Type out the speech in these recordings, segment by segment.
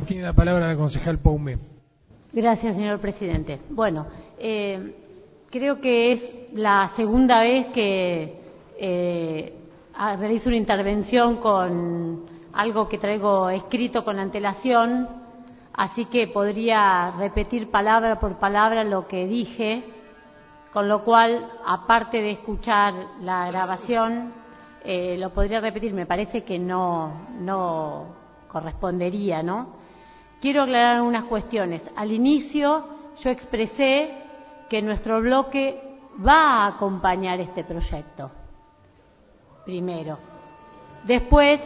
Tiene la palabra la concejal Paume. Gracias, señor presidente. Bueno, creo que es la segunda vez que realizo una intervención con algo que traigo escrito con antelación, así que podría repetir palabra por palabra lo que dije, con lo cual, aparte de escuchar la grabación, lo podría repetir. Me parece que no correspondería, ¿no? Quiero aclarar unas cuestiones. Al inicio yo expresé que nuestro bloque va a acompañar este proyecto. Primero. Después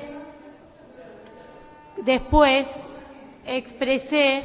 expresé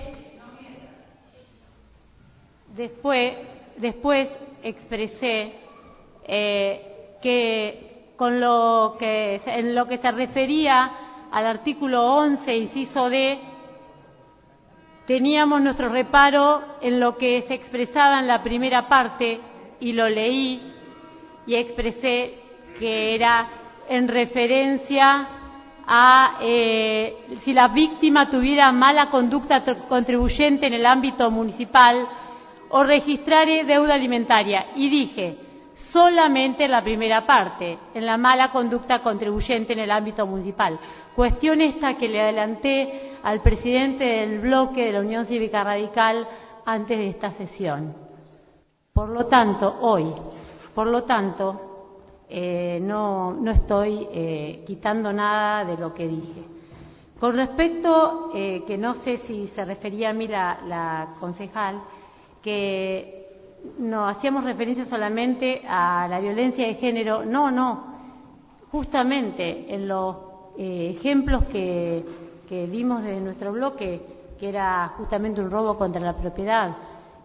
que en lo que se refería al artículo 11, inciso D, teníamos nuestro reparo en lo que se expresaba en la primera parte, y lo leí y expresé que era en referencia a si la víctima tuviera mala conducta contribuyente en el ámbito municipal o registrare deuda alimentaria. Y dije, solamente en la primera parte, en la mala conducta contribuyente en el ámbito municipal. Cuestión esta que le adelanté al presidente del bloque de la Unión Cívica Radical antes de esta sesión. Por lo tanto, no estoy quitando nada de lo que dije. Con respecto, que no sé si se refería a mí la concejal, que no hacíamos referencia solamente a la violencia de género. No. Justamente en los ejemplos que dimos de nuestro bloque, que era justamente un robo contra la propiedad,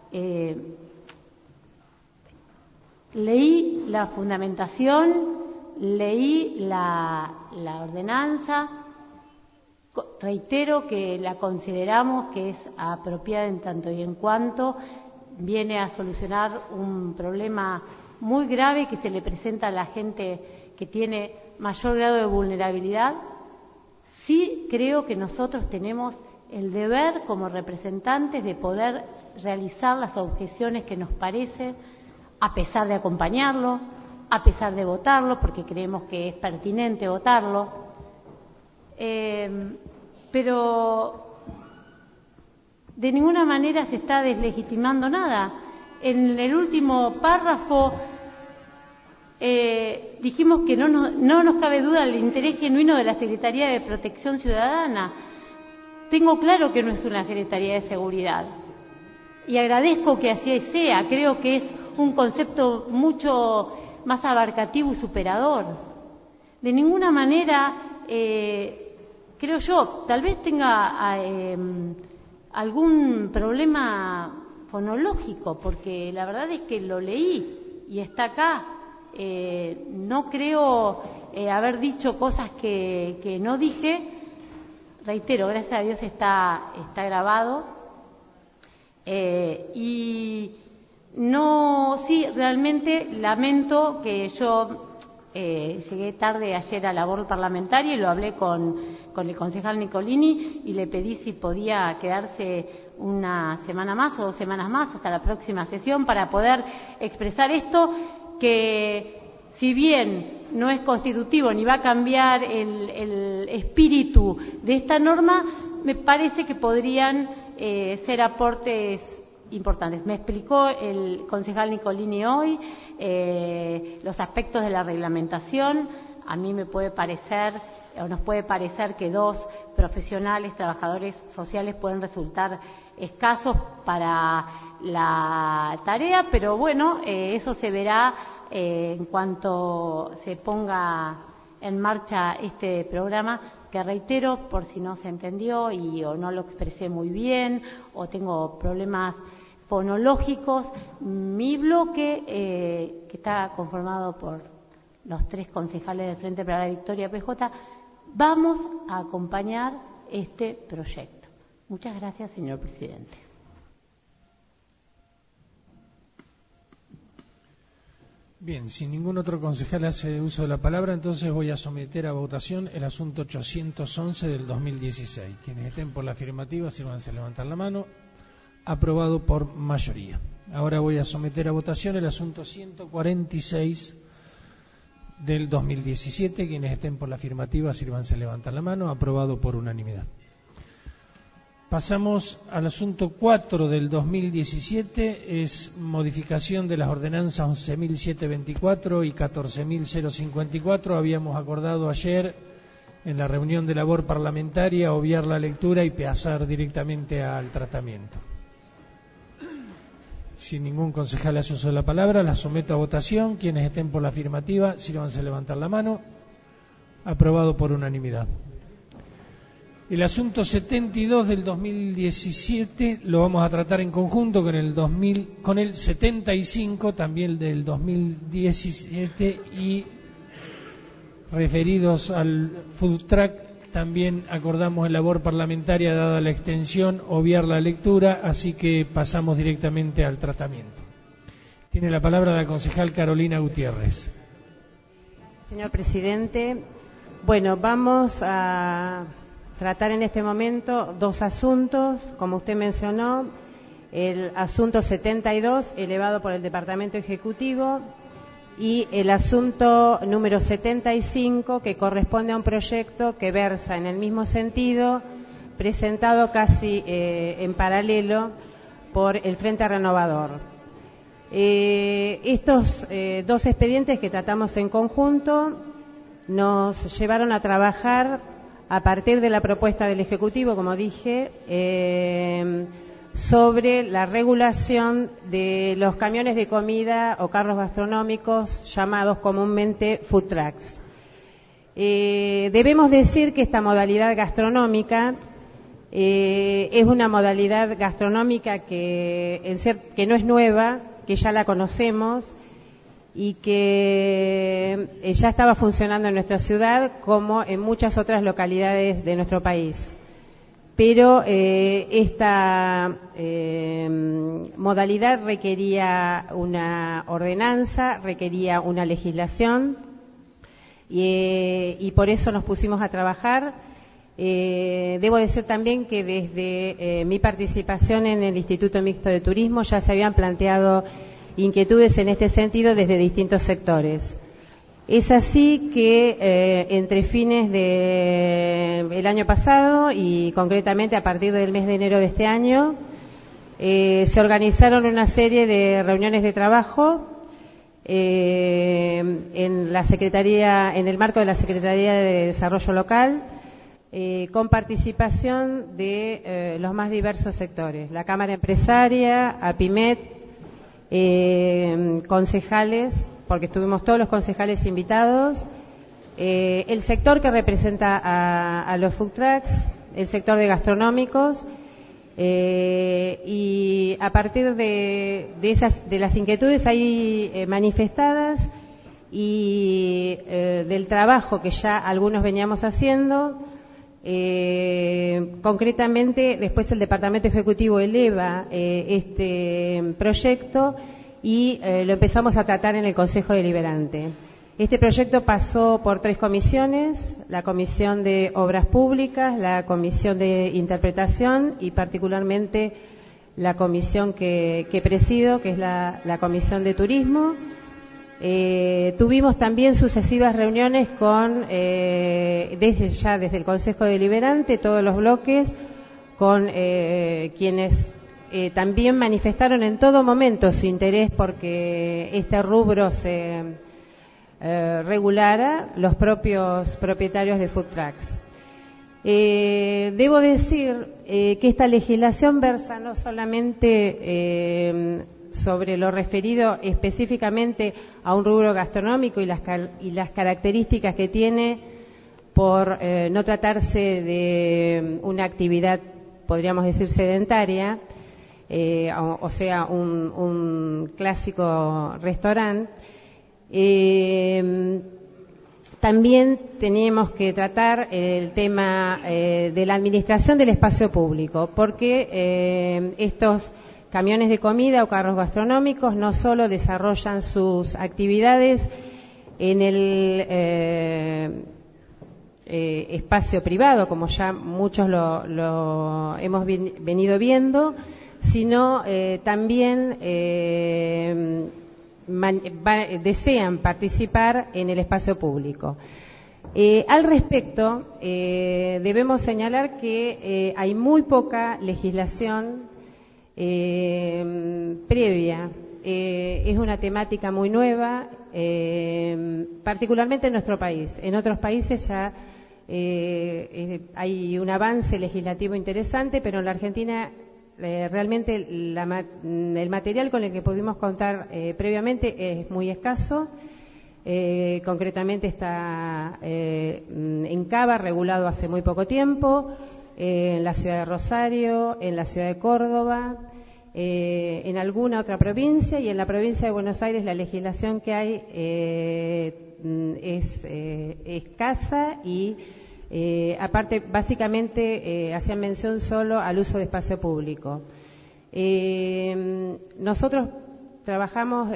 leí la fundamentación, leí la ordenanza, reitero que la consideramos que es apropiada en tanto y en cuanto viene a solucionar un problema muy grave que se le presenta a la gente que tiene mayor grado de vulnerabilidad. Sí creo que nosotros tenemos el deber como representantes de poder realizar las objeciones que nos parecen, a pesar de acompañarlo, a pesar de votarlo, porque creemos que es pertinente votarlo, pero de ninguna manera se está deslegitimando nada. En el último párrafo dijimos que no nos cabe duda del interés genuino de la Secretaría de Protección Ciudadana. Tengo claro que no es una Secretaría de Seguridad y agradezco que así sea. Creo que es un concepto mucho más abarcativo y superador. De ninguna manera, creo yo, tal vez tenga algún problema fonológico, porque la verdad es que lo leí y está acá. No creo haber dicho cosas que no dije. Reitero, gracias a Dios está grabado. Y no, sí, realmente lamento que yo llegué tarde ayer a la labor parlamentaria y lo hablé con el concejal Nicolini y le pedí si podía quedarse una semana más o 2 semanas más hasta la próxima sesión para poder expresar esto, que si bien no es constitutivo ni va a cambiar el espíritu de esta norma, me parece que podrían ser aportes importantes. Me explicó el concejal Nicolini hoy los aspectos de la reglamentación. A mí me puede parecer, o nos puede parecer, que 2 profesionales, trabajadores sociales, pueden resultar escasos para la tarea, pero bueno, eso se verá en cuanto se ponga en marcha este programa, que reitero, por si no se entendió o no lo expresé muy bien o tengo problemas fonológicos, mi bloque, que está conformado por los 3 concejales del Frente para la Victoria PJ, vamos a acompañar este proyecto. Muchas gracias, señor presidente. Bien, si ningún otro concejal hace uso de la palabra, entonces voy a someter a votación el asunto 811 del 2016. Quienes estén por la afirmativa, sírvanse a levantar la mano. Aprobado por mayoría. Ahora voy a someter a votación el asunto 146 del 2017. Quienes estén por la afirmativa, sírvanse a levantar la mano. Aprobado por unanimidad. Pasamos al asunto 4 del 2017, es modificación de las ordenanzas 11.724 y 14.054. Habíamos acordado ayer en la reunión de labor parlamentaria obviar la lectura y pasar directamente al tratamiento. Si ningún concejal hace uso de la palabra, la someto a votación. Quienes estén por la afirmativa, sírvanse a levantar la mano. Aprobado por unanimidad. El asunto 72 del 2017 lo vamos a tratar en conjunto con el 75, también del 2017, y referidos al food truck, también acordamos en labor parlamentaria, dada la extensión, obviar la lectura, así que pasamos directamente al tratamiento. Tiene la palabra la concejal Carolina Gutiérrez. Señor presidente, bueno, vamos a tratar en este momento dos asuntos, como usted mencionó, el asunto 72 elevado por el Departamento Ejecutivo y el asunto número 75 que corresponde a un proyecto que versa en el mismo sentido, presentado casi en paralelo por el Frente Renovador. Estos dos expedientes que tratamos en conjunto nos llevaron a trabajar a partir de la propuesta del Ejecutivo, como dije, sobre la regulación de los camiones de comida o carros gastronómicos llamados comúnmente food trucks. Debemos decir que esta modalidad gastronómica es una modalidad gastronómica que no es nueva, que ya la conocemos y que ya estaba funcionando en nuestra ciudad como en muchas otras localidades de nuestro país. Pero esta modalidad requería una ordenanza, requería una legislación y por eso nos pusimos a trabajar. Debo decir también que desde mi participación en el Instituto Mixto de Turismo ya se habían planteado inquietudes en este sentido desde distintos sectores. Es así que entre fines del año pasado y concretamente a partir del mes de enero de este año se organizaron una serie de reuniones de trabajo en la Secretaría, en el marco de la Secretaría de Desarrollo Local, con participación de los más diversos sectores, la Cámara Empresaria, APIMET, concejales, porque estuvimos todos los concejales invitados, el sector que representa a los food trucks, el sector de gastronómicos, y a partir de las inquietudes ahí manifestadas y del trabajo que ya algunos veníamos haciendo, concretamente después el Departamento Ejecutivo eleva este proyecto y lo empezamos a tratar en el Consejo Deliberante. Este proyecto pasó por 3 comisiones: la Comisión de Obras Públicas, la Comisión de Interpretación y particularmente la comisión que presido, que es la Comisión de Turismo. Tuvimos también sucesivas reuniones con, desde el Consejo Deliberante, todos los bloques, con quienes también manifestaron en todo momento su interés porque este rubro se regulara, los propios propietarios de food trucks. Debo decir que esta legislación versa no solamente sobre lo referido específicamente a un rubro gastronómico y las características que tiene por no tratarse de una actividad, podríamos decir, sedentaria, o sea, un clásico restaurante. También teníamos que tratar el tema de la administración del espacio público, porque estos camiones de comida o carros gastronómicos no solo desarrollan sus actividades en el espacio privado, como ya muchos lo hemos venido viendo, sino también desean participar en el espacio público. Al respecto, debemos señalar que hay muy poca legislación previa. Es una temática muy nueva, particularmente en nuestro país. En otros países ya hay un avance legislativo interesante, pero en la Argentina realmente el material con el que pudimos contar previamente es muy escaso. Concretamente está en Cava, regulado hace muy poco tiempo, en la ciudad de Rosario, en la ciudad de Córdoba, en alguna otra provincia, y en la provincia de Buenos Aires la legislación que hay es escasa y aparte básicamente hacían mención solo al uso de espacio público. Nosotros trabajamos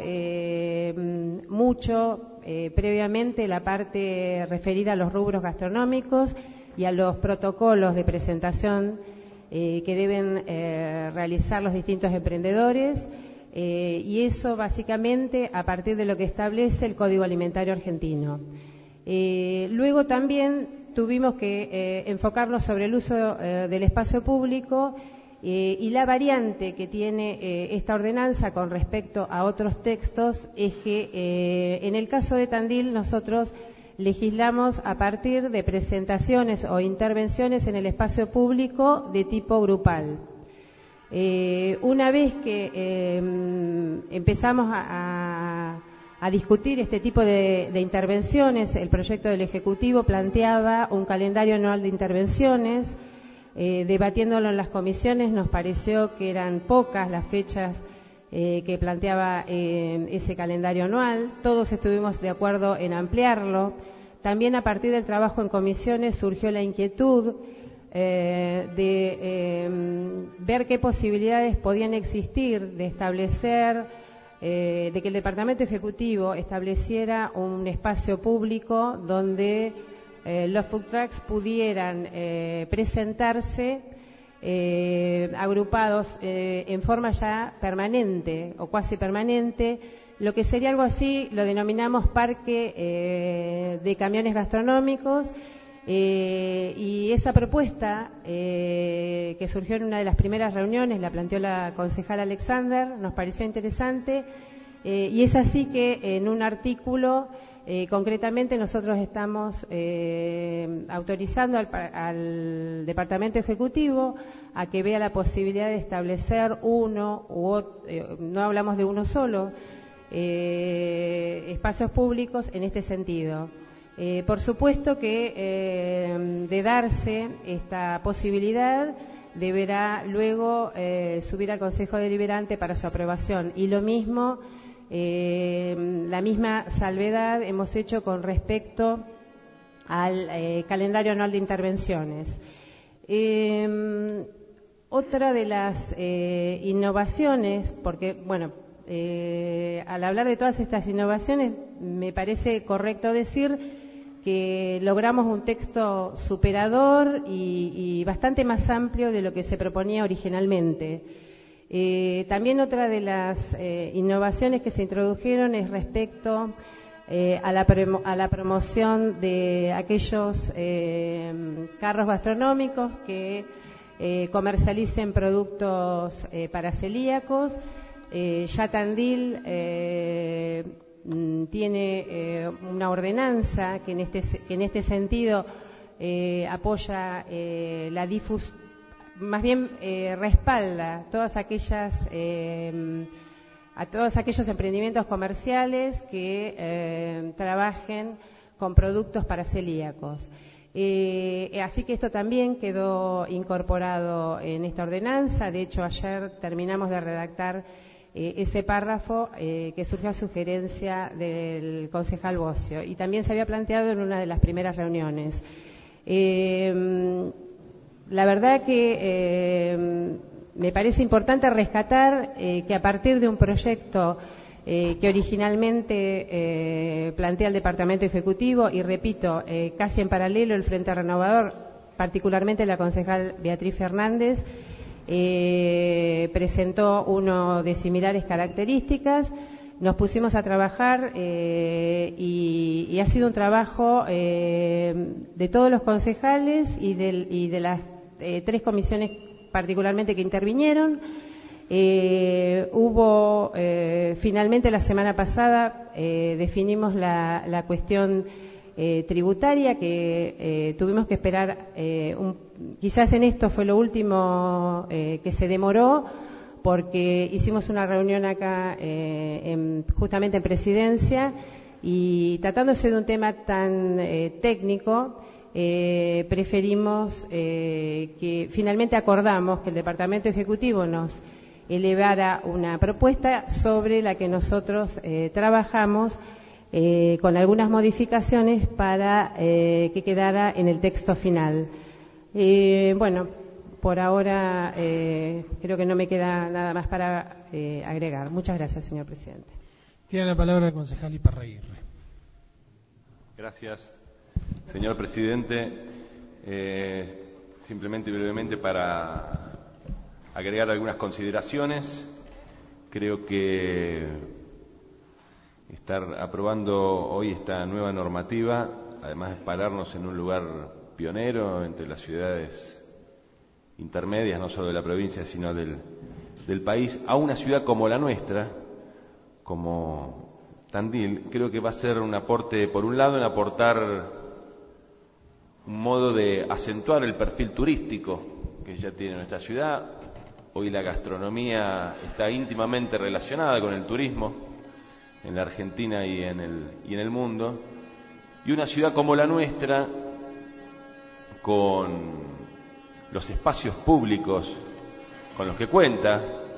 mucho previamente la parte referida a los rubros gastronómicos y a los protocolos de presentación que deben realizar los distintos emprendedores, y eso básicamente a partir de lo que establece el Código Alimentario Argentino. Luego también tuvimos que enfocarnos sobre el uso del espacio público y la variante que tiene esta ordenanza con respecto a otros textos es que en el caso de Tandil nosotros legislamos a partir de presentaciones o intervenciones en el espacio público de tipo grupal. Una vez que empezamos a discutir este tipo de intervenciones, el proyecto del Ejecutivo planteaba un calendario anual de intervenciones. Debatiéndolo en las comisiones nos pareció que eran pocas las fechas que planteaba ese calendario anual. Todos estuvimos de acuerdo en ampliarlo. También a partir del trabajo en comisiones surgió la inquietud de ver qué posibilidades podían existir de establecer, de que el Departamento Ejecutivo estableciera un espacio público donde los food trucks pudieran presentarse agrupados en forma ya permanente o cuasi permanente, lo que sería algo así, lo denominamos parque de camiones gastronómicos, y esa propuesta que surgió en una de las primeras reuniones, la planteó la concejal Alexander, nos pareció interesante, y es así que en un artículo concretamente nosotros estamos autorizando al Departamento Ejecutivo a que vea la posibilidad de establecer uno u otro, no hablamos de uno solo, espacios públicos en este sentido. Por supuesto que de darse esta posibilidad deberá luego subir al Consejo Deliberante para su aprobación, y lo mismo, la misma salvedad hemos hecho con respecto al calendario anual de intervenciones. Otra de las innovaciones, porque bueno, al hablar de todas estas innovaciones me parece correcto decir que logramos un texto superador y bastante más amplio de lo que se proponía originalmente. También otra de las innovaciones que se introdujeron es respecto a la promoción de aquellos carros gastronómicos que comercialicen productos para celíacos. Ya Tandil tiene una ordenanza que en este sentido apoya la difusión, más bien respalda todas aquellas a todos aquellos emprendimientos comerciales que trabajen con productos para celíacos. Así que esto también quedó incorporado en esta ordenanza. De hecho, ayer terminamos de redactar ese párrafo que surgió a sugerencia del concejal Bocio, y también se había planteado en una de las primeras reuniones. La verdad que me parece importante rescatar que a partir de un proyecto que originalmente plantea el Departamento Ejecutivo, y repito, casi en paralelo el Frente Renovador, particularmente la concejal Beatriz Fernández, presentó uno de similares características. Nos pusimos a trabajar y ha sido un trabajo de todos los concejales y de las 3 comisiones particularmente que intervinieron. Hubo finalmente la semana pasada definimos la cuestión tributaria, que tuvimos que esperar quizás en esto fue lo último que se demoró, porque hicimos una reunión acá justamente en Presidencia, y tratándose de un tema tan técnico, preferimos que finalmente acordamos que el Departamento Ejecutivo nos elevara una propuesta sobre la que nosotros trabajamos con algunas modificaciones para que quedara en el texto final. Bueno, por ahora creo que no me queda nada más para agregar. Muchas gracias, señor presidente. Tiene la palabra el concejal Iparraguirre. Gracias, señor presidente. Simplemente y brevemente para agregar algunas consideraciones. Creo que estar aprobando hoy esta nueva normativa, además de pararnos en un lugar pionero entre las ciudades intermedias, no solo de la provincia, sino del país, a una ciudad como la nuestra, como Tandil, creo que va a ser un aporte, por un lado, en aportar un modo de acentuar el perfil turístico que ya tiene nuestra ciudad. Hoy la gastronomía está íntimamente relacionada con el turismo en la Argentina y en el mundo. Y una ciudad como la nuestra, con los espacios públicos con los que cuenta,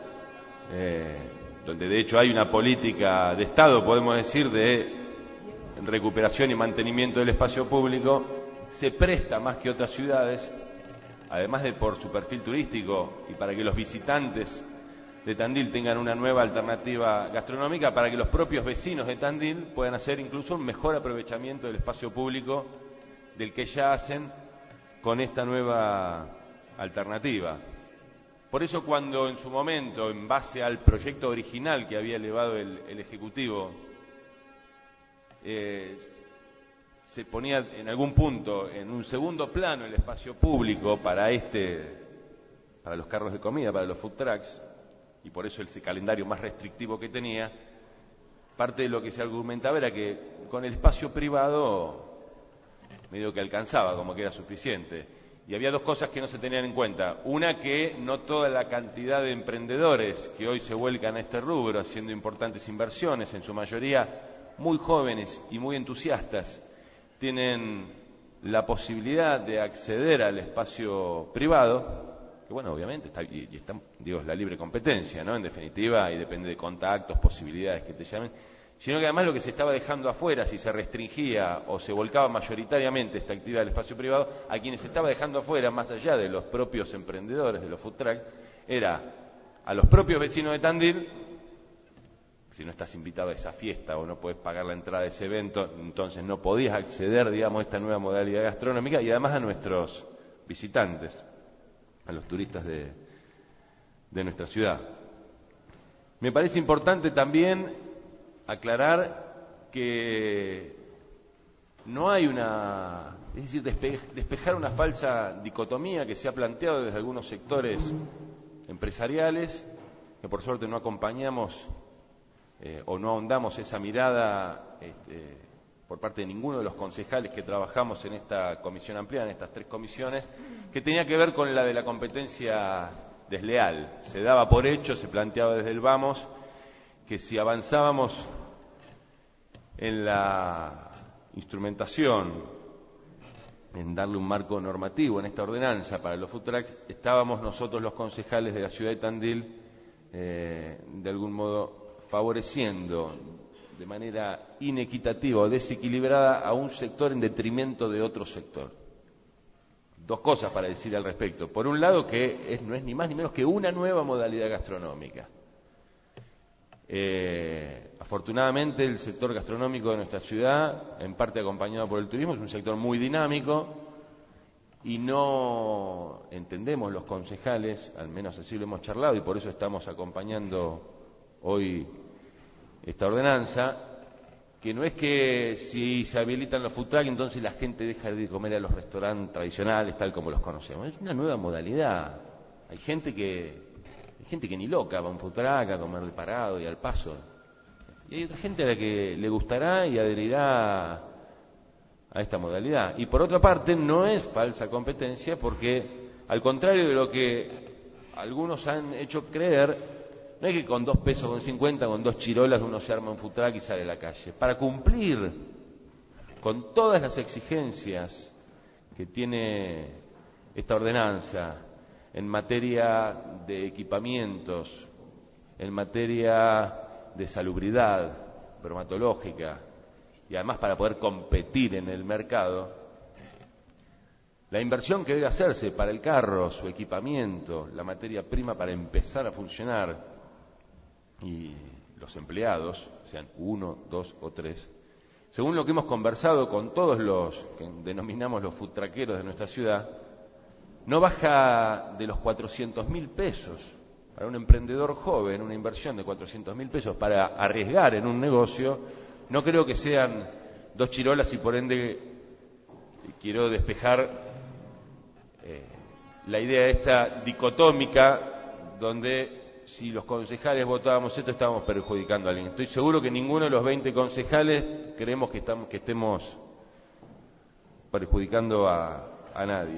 donde de hecho hay una política de Estado, podemos decir, de recuperación y mantenimiento del espacio público, se presta más que otras ciudades, además de por su perfil turístico y para que los visitantes de Tandil tengan una nueva alternativa gastronómica, para que los propios vecinos de Tandil puedan hacer incluso un mejor aprovechamiento del espacio público del que ya hacen con esta nueva alternativa. Por eso, cuando en su momento, en base al proyecto original que había elevado el Ejecutivo, se ponía en algún punto en un segundo plano el espacio público para los carros de comida, para los food trucks, y por eso ese calendario más restrictivo que tenía, parte de lo que se argumentaba era que con el espacio privado medio que alcanzaba, como que era suficiente. Y había 2 cosas que no se tenían en cuenta. Una, que no toda la cantidad de emprendedores que hoy se vuelcan a este rubro haciendo importantes inversiones, en su mayoría muy jóvenes y muy entusiastas, tienen la posibilidad de acceder al espacio privado, que bueno, obviamente está es la libre competencia, ¿no? En definitiva, y depende de contactos, posibilidades que te llamen, sino que además lo que se estaba dejando afuera, si se restringía o se volcaba mayoritariamente esta actividad del espacio privado, a quienes se estaba dejando afuera, más allá de los propios emprendedores, de los food trucks, era a los propios vecinos de Tandil. Si no estás invitado a esa fiesta o no podés pagar la entrada a ese evento, entonces no podías acceder, digamos, a esta nueva modalidad gastronómica, y además a nuestros visitantes, a los turistas de nuestra ciudad. Me parece importante también aclarar que no hay despejar una falsa dicotomía que se ha planteado desde algunos sectores empresariales, que por suerte no acompañamos o no ahondamos esa mirada por parte de ninguno de los concejales que trabajamos en esta comisión ampliada, en estas 3 comisiones, que tenía que ver con la de la competencia desleal. Se daba por hecho, se planteaba desde el vamos, que si avanzábamos en la instrumentación, en darle un marco normativo en esta ordenanza para los food trucks, estábamos nosotros los concejales de la ciudad de Tandil de algún modo favoreciendo de manera inequitativa o desequilibrada a un sector en detrimento de otro sector. dos cosas para decir al respecto. Por un lado, que no es ni más ni menos que una nueva modalidad gastronómica. Afortunadamente, el sector gastronómico de nuestra ciudad, en parte acompañado por el turismo, es un sector muy dinámico y no entendemos los concejales, al menos así lo hemos charlado y por eso estamos acompañando hoy esta ordenanza, que no es que si se habilitan los food trucks entonces la gente deja de comer a los restaurantes tradicionales tal como los conocemos. Es una nueva modalidad. Hay gente que ni loca va a un food truck a comer de parado y al paso. Y hay otra gente a la que le gustará y adherirá a esta modalidad. Y por otra parte, no es falsa competencia porque, al contrario de lo que algunos han hecho creer, no es que con 2 pesos, con 50, con 2 chirolas uno se arma un food truck y sale a la calle. Para cumplir con todas las exigencias que tiene esta ordenanza en materia de equipamientos, en materia de salubridad bromatológica y además para poder competir en el mercado, la inversión que debe hacerse para el carro, su equipamiento, la materia prima para empezar a funcionar y los empleados, sean 1, 2 o 3, según lo que hemos conversado con todos los que denominamos los food truckeros de nuestra ciudad, no baja de los 400.000 pesos. Para un emprendedor joven, una inversión de 400.000 pesos para arriesgar en un negocio, no creo que sean 2 chirolas y por ende quiero despejar la idea esta dicotómica donde si los concejales votábamos esto estábamos perjudicando a alguien. Estoy seguro que ninguno de los 20 concejales creemos que estemos perjudicando a nadie.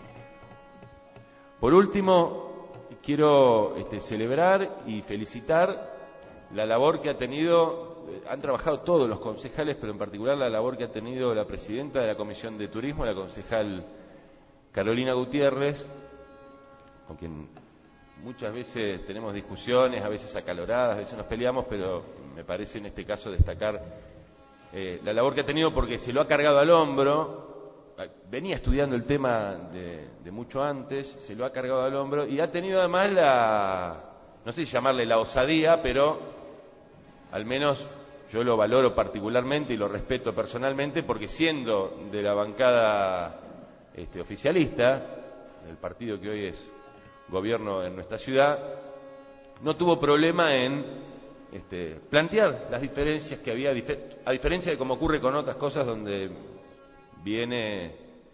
Por último, quiero celebrar y felicitar la labor que han trabajado todos los concejales, pero en particular la labor que ha tenido la presidenta de la Comisión de Turismo, la concejal Carolina Gutiérrez, con quien muchas veces tenemos discusiones, a veces acaloradas, a veces nos peleamos, pero me parece en este caso destacar la labor que ha tenido porque se lo ha cargado al hombro. Venía estudiando el tema de mucho antes, se lo ha cargado al hombro y ha tenido además no sé si llamarle la osadía, pero al menos yo lo valoro particularmente y lo respeto personalmente porque siendo de la bancada oficialista, del partido que hoy es gobierno en nuestra ciudad, no tuvo problema en plantear las diferencias que había, a diferencia de como ocurre con otras cosas donde viene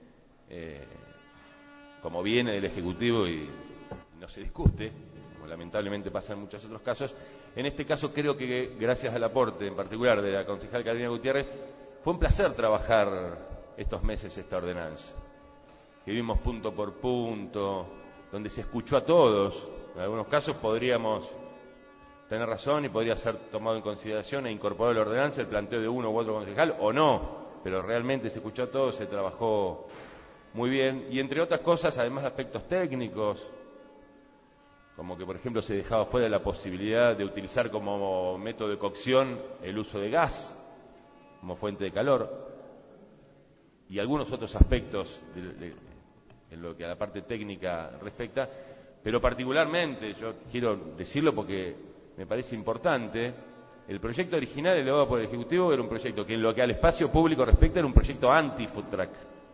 como viene del Ejecutivo y no se discute, como lamentablemente pasa en muchos otros casos. En este caso creo que gracias al aporte en particular de la concejal Carolina Gutiérrez fue un placer trabajar estos meses esta ordenanza, que vimos punto por punto, donde se escuchó a todos. En algunos casos podríamos tener razón y podría ser tomado en consideración e incorporado a la ordenanza el planteo de uno u otro concejal o no, pero realmente se escuchó a todos, se trabajó muy bien y entre otras cosas, además de aspectos técnicos, como que por ejemplo se dejaba fuera la posibilidad de utilizar como método de cocción el uso de gas como fuente de calor y algunos otros aspectos en lo que a la parte técnica respecta, pero particularmente, yo quiero decirlo porque me parece importante, el proyecto original elevado por el Ejecutivo era un proyecto que en lo que al espacio público respecta era un proyecto anti-food truck.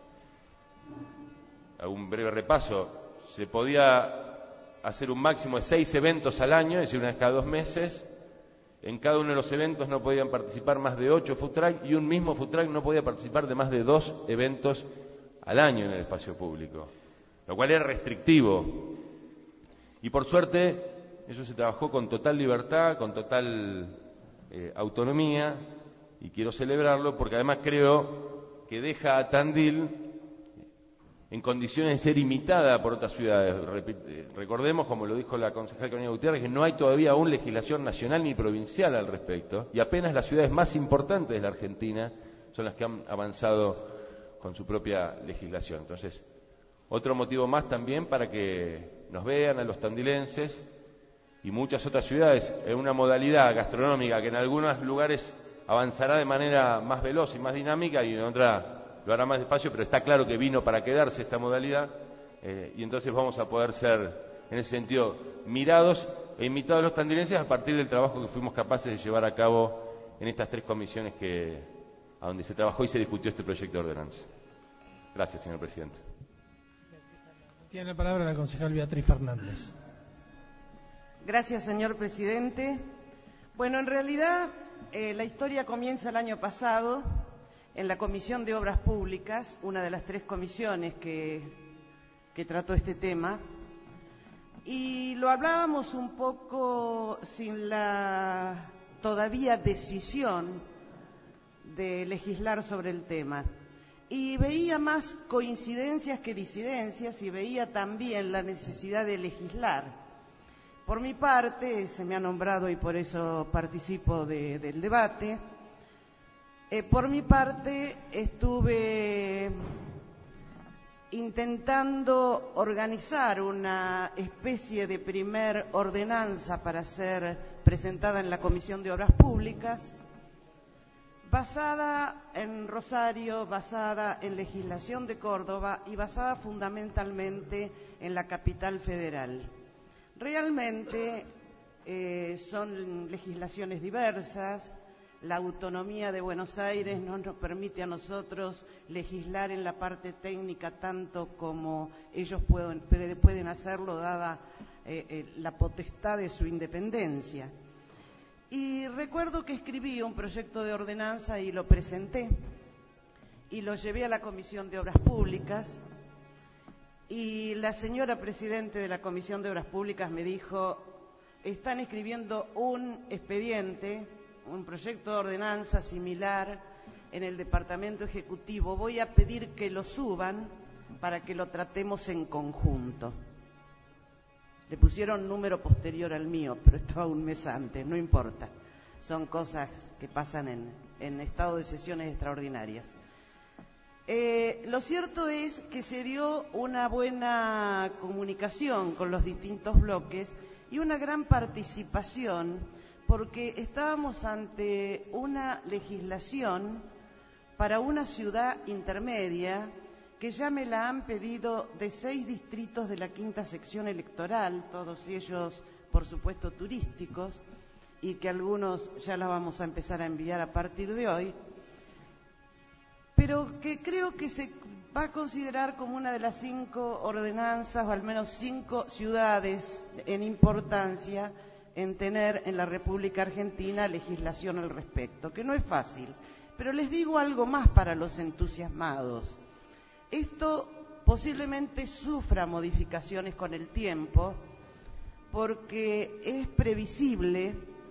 Hago un breve repaso. Se podía hacer un máximo de 6 eventos al año, es decir, una vez cada 2 meses. En cada uno de los eventos no podían participar más de 8 food truck y un mismo food truck no podía participar de más de 2 eventos al año en el espacio público, lo cual era restrictivo. Y por suerte, eso se trabajó con total libertad, con total autonomía, y quiero celebrarlo porque además creo que deja a Tandil en condiciones de ser imitada por otras ciudades. Recordemos, como lo dijo la concejal Carolina Gutiérrez, que no hay todavía aún legislación nacional ni provincial al respecto, y apenas las ciudades más importantes de la Argentina son las que han avanzado con su propia legislación. Entonces, otro motivo más también para que nos vean a los tandilenses y muchas otras ciudades en una modalidad gastronómica que en algunos lugares avanzará de manera más veloz y más dinámica y en otra lo hará más despacio, pero está claro que vino para quedarse esta modalidad, y entonces vamos a poder ser, en ese sentido, mirados e invitados los tandilenses a partir del trabajo que fuimos capaces de llevar a cabo en estas 3 comisiones a donde se trabajó y se discutió este proyecto de ordenanza. Gracias, señor presidente. Tiene la palabra la concejal Beatriz Fernández. Gracias, señor presidente. Bueno, en realidad la historia comienza el año pasado en la Comisión de Obras Públicas, una de las 3 comisiones que trató este tema, y lo hablábamos un poco sin la todavía decisión de legislar sobre el tema. Y veía más coincidencias que disidencias y veía también la necesidad de legislar. Por mi parte, se me ha nombrado y por eso participo del debate, por mi parte estuve intentando organizar una especie de primer ordenanza para ser presentada en la Comisión de Obras Públicas, basada en Rosario, basada en legislación de Córdoba y basada fundamentalmente en la capital federal. Realmente son legislaciones diversas. La autonomía de Buenos Aires no nos permite a nosotros legislar en la parte técnica tanto como ellos pueden hacerlo, dada la potestad de su independencia. Y recuerdo que escribí un proyecto de ordenanza y lo presenté y lo llevé a la Comisión de Obras Públicas, y la señora presidente de la Comisión de Obras Públicas me dijo: están escribiendo un expediente, un proyecto de ordenanza similar en el Departamento Ejecutivo, voy a pedir que lo suban para que lo tratemos en conjunto. Le pusieron número posterior al mío, pero estaba un mes antes, no importa. Son cosas que pasan en estado de sesiones extraordinarias. Lo cierto es que se dio una buena comunicación con los distintos bloques y una gran participación, porque estábamos ante una legislación para una ciudad intermedia que ya me la han pedido de 6 distritos de la 5ª sección electoral, todos ellos, por supuesto, turísticos, y que algunos ya la vamos a empezar a enviar a partir de hoy, pero que creo que se va a considerar como una de las 5 ordenanzas, o al menos 5 ciudades en importancia en tener en la República Argentina legislación al respecto, que no es fácil. Pero les digo algo más para los entusiasmados. Esto posiblemente sufra modificaciones con el tiempo, porque es previsible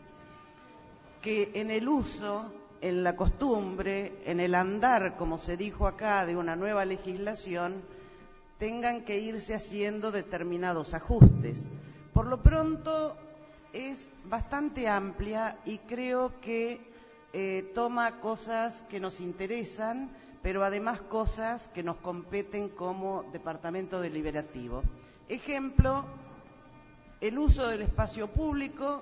que en el uso, en la costumbre, en el andar, como se dijo acá, de una nueva legislación, tengan que irse haciendo determinados ajustes. Por lo pronto es bastante amplia y creo que toma cosas que nos interesan, pero además cosas que nos competen como Departamento Deliberativo. Ejemplo, el uso del espacio público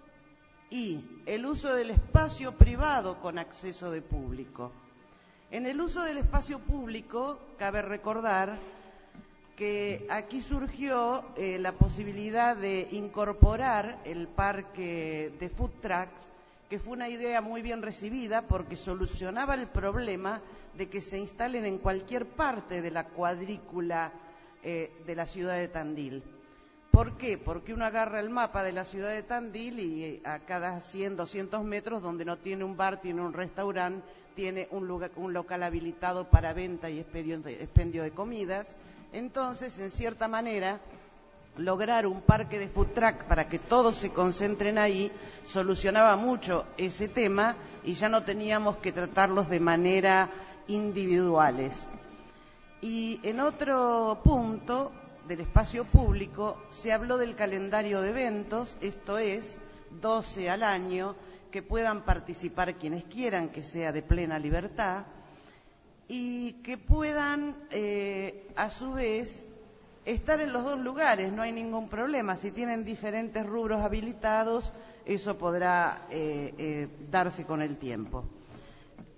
y el uso del espacio privado con acceso de público. En el uso del espacio público, cabe recordar que aquí surgió la posibilidad de incorporar el parque de food trucks, que fue una idea muy bien recibida porque solucionaba el problema de que se instalen en cualquier parte de la cuadrícula de la ciudad de Tandil. ¿Por qué? Porque uno agarra el mapa de la ciudad de Tandil y a cada 100, 200 metros, donde no tiene un bar, tiene un restaurante, tiene un local habilitado para venta y expendio de comidas. Entonces, en cierta manera, lograr un parque de food truck para que todos se concentren ahí solucionaba mucho ese tema y ya no teníamos que tratarlos de manera individuales. Y en otro punto del espacio público se habló del calendario de eventos, esto es 12 al año, que puedan participar quienes quieran, que sea de plena libertad, y que puedan a su vez estar en los 2 lugares, no hay ningún problema. Si tienen diferentes rubros habilitados, eso podrá darse con el tiempo.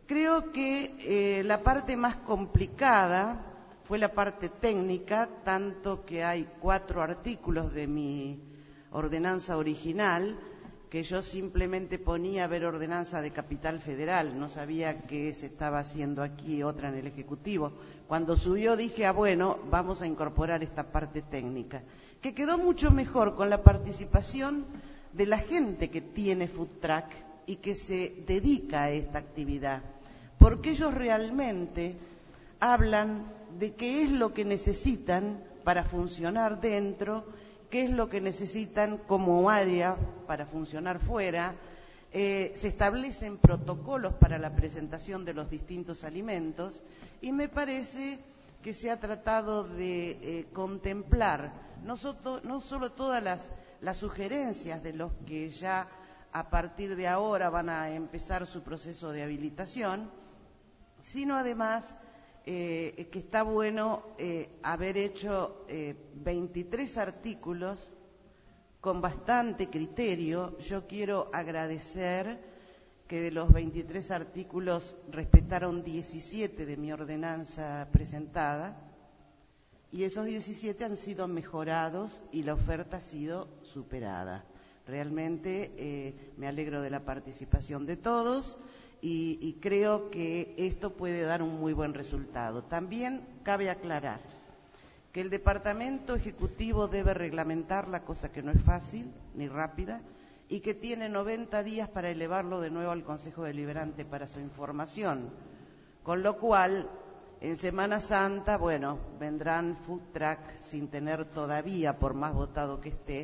Creo que la parte más complicada fue la parte técnica, tanto que hay 4 artículos de mi ordenanza original, que yo simplemente ponía ver ordenanza de Capital Federal, no sabía que se estaba haciendo aquí otra en el Ejecutivo. Cuando subió dije, bueno, vamos a incorporar esta parte técnica, que quedó mucho mejor con la participación de la gente que tiene food truck y que se dedica a esta actividad, porque ellos realmente hablan de qué es lo que necesitan para funcionar dentro, qué es lo que necesitan como área para funcionar fuera. Se establecen protocolos para la presentación de los distintos alimentos y me parece que se ha tratado de contemplar no solo todas las sugerencias de los que ya a partir de ahora van a empezar su proceso de habilitación, sino además que está bueno haber hecho 23 artículos con bastante criterio. Yo quiero agradecer que de los 23 artículos respetaron 17 de mi ordenanza presentada, y esos 17 han sido mejorados y la oferta ha sido superada. Realmente me alegro de la participación de todos y creo que esto puede dar un muy buen resultado. También cabe aclarar que el Departamento Ejecutivo debe reglamentarla, cosa que no es fácil ni rápida, y que tiene 90 días para elevarlo de nuevo al Consejo Deliberante para su información, con lo cual en Semana Santa, bueno, vendrán food truck sin tener todavía, por más votado que esté,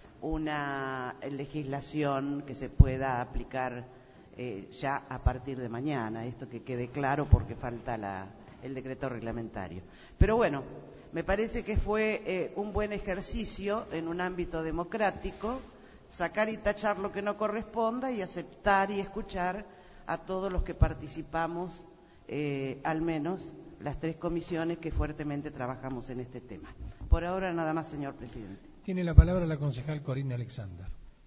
una legislación que se pueda aplicar ya a partir de mañana. Esto que quede claro porque falta el decreto reglamentario. Pero bueno, me parece que fue un buen ejercicio en un ámbito democrático, sacar y tachar lo que no corresponda y aceptar y escuchar a todos los que participamos, al menos las 3 comisiones que fuertemente trabajamos en este tema. Por ahora nada más, señor presidente. Tiene la palabra la concejal Corina Alexander.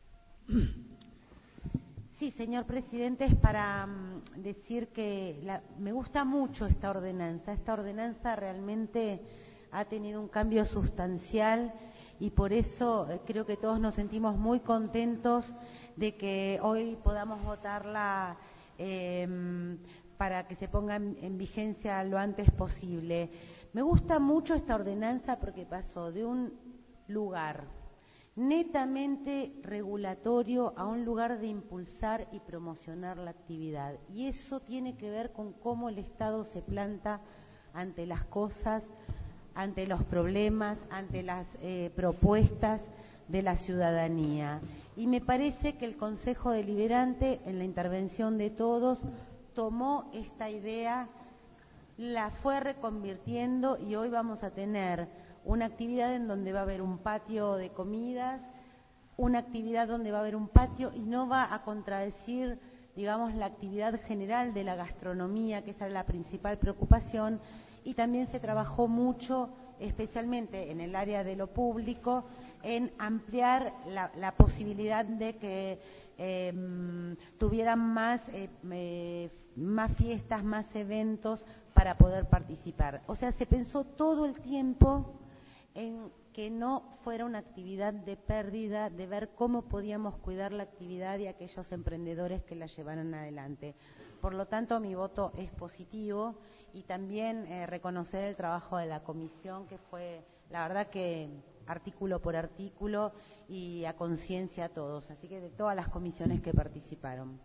Sí, señor presidente, es para decir que me gusta mucho esta ordenanza. Esta ordenanza realmente ha tenido un cambio sustancial y por eso creo que todos nos sentimos muy contentos de que hoy podamos votarla para que se ponga en vigencia lo antes posible. Me gusta mucho esta ordenanza porque pasó de un lugar netamente regulatorio a un lugar de impulsar y promocionar la actividad. Y eso tiene que ver con cómo el Estado se planta ante las cosas, ante los problemas, ante las propuestas de la ciudadanía. Y me parece que el Consejo Deliberante, en la intervención de todos, tomó esta idea, la fue reconvirtiendo y hoy vamos a tener una actividad en donde va a haber un patio de comidas, una actividad donde va a haber un patio y no va a contradecir, digamos, la actividad general de la gastronomía, que esa es la principal preocupación, y también se trabajó mucho, especialmente en el área de lo público, en ampliar la posibilidad de que tuvieran más fiestas, más eventos para poder participar. O sea, se pensó todo el tiempo en que no fuera una actividad de pérdida, de ver cómo podíamos cuidar la actividad y aquellos emprendedores que la llevaran adelante. Por lo tanto, mi voto es positivo y también reconocer el trabajo de la comisión, que fue, la verdad que artículo por artículo y a conciencia a todos, así que de todas las comisiones que participaron.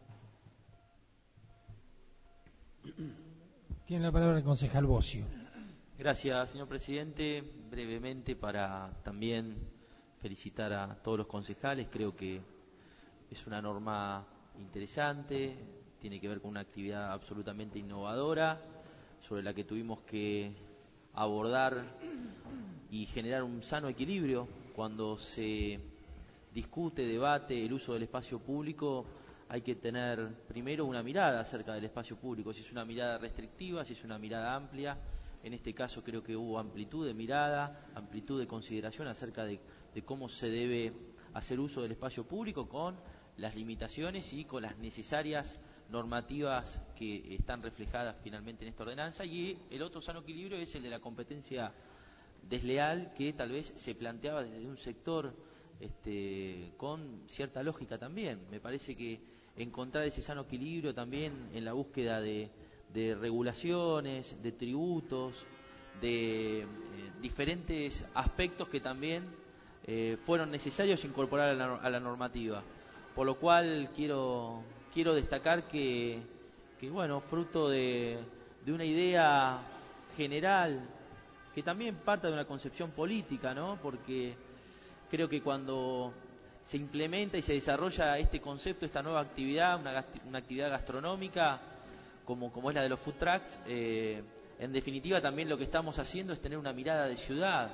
Tiene la palabra el concejal Bocio. Gracias, señor presidente. Brevemente, para también felicitar a todos los concejales. Creo que es una norma interesante, tiene que ver con una actividad absolutamente innovadora, sobre la que tuvimos que abordar y generar un sano equilibrio. Cuando se discute, debate el uso del espacio público, hay que tener primero una mirada acerca del espacio público, si es una mirada restrictiva, si es una mirada amplia. En este caso creo que hubo amplitud de mirada, amplitud de consideración acerca de cómo se debe hacer uso del espacio público, con las limitaciones y con las necesarias normativas que están reflejadas finalmente en esta ordenanza, y el otro sano equilibrio es el de la competencia desleal, que tal vez se planteaba desde un sector con cierta lógica también. Me parece que encontrar ese sano equilibrio también en la búsqueda de regulaciones, de tributos, de diferentes aspectos que también fueron necesarios incorporar a la normativa. Por lo cual quiero destacar que bueno, fruto de una idea general, que también parte de una concepción política, ¿no? Porque creo que cuando se implementa y se desarrolla este concepto, esta nueva actividad, una actividad gastronómica, como es la de los food trucks, en definitiva también lo que estamos haciendo es tener una mirada de ciudad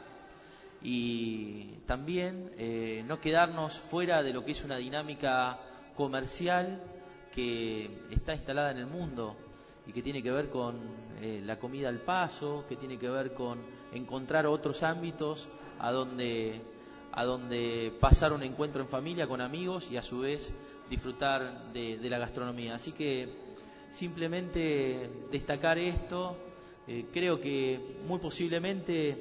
y también no quedarnos fuera de lo que es una dinámica comercial que está instalada en el mundo y que tiene que ver con la comida al paso, que tiene que ver con encontrar otros ámbitos a donde pasar un encuentro en familia con amigos y a su vez disfrutar de la gastronomía. Así que simplemente destacar esto. Creo que muy posiblemente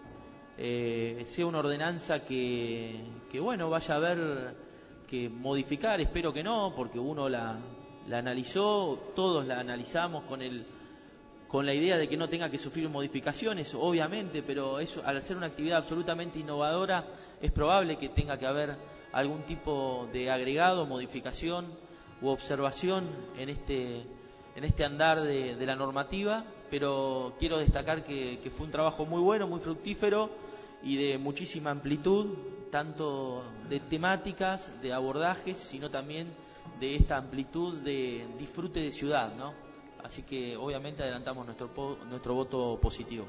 sea una ordenanza que bueno, vaya a haber que modificar, espero que no, porque uno la analizó, todos la analizamos con la idea de que no tenga que sufrir modificaciones, obviamente, pero eso, al ser una actividad absolutamente innovadora, es probable que tenga que haber algún tipo de agregado, modificación u observación en este andar de la normativa, pero quiero destacar que fue un trabajo muy bueno, muy fructífero y de muchísima amplitud, tanto de temáticas, de abordajes, sino también de esta amplitud de disfrute de ciudad, ¿no? Así que obviamente adelantamos nuestro voto positivo.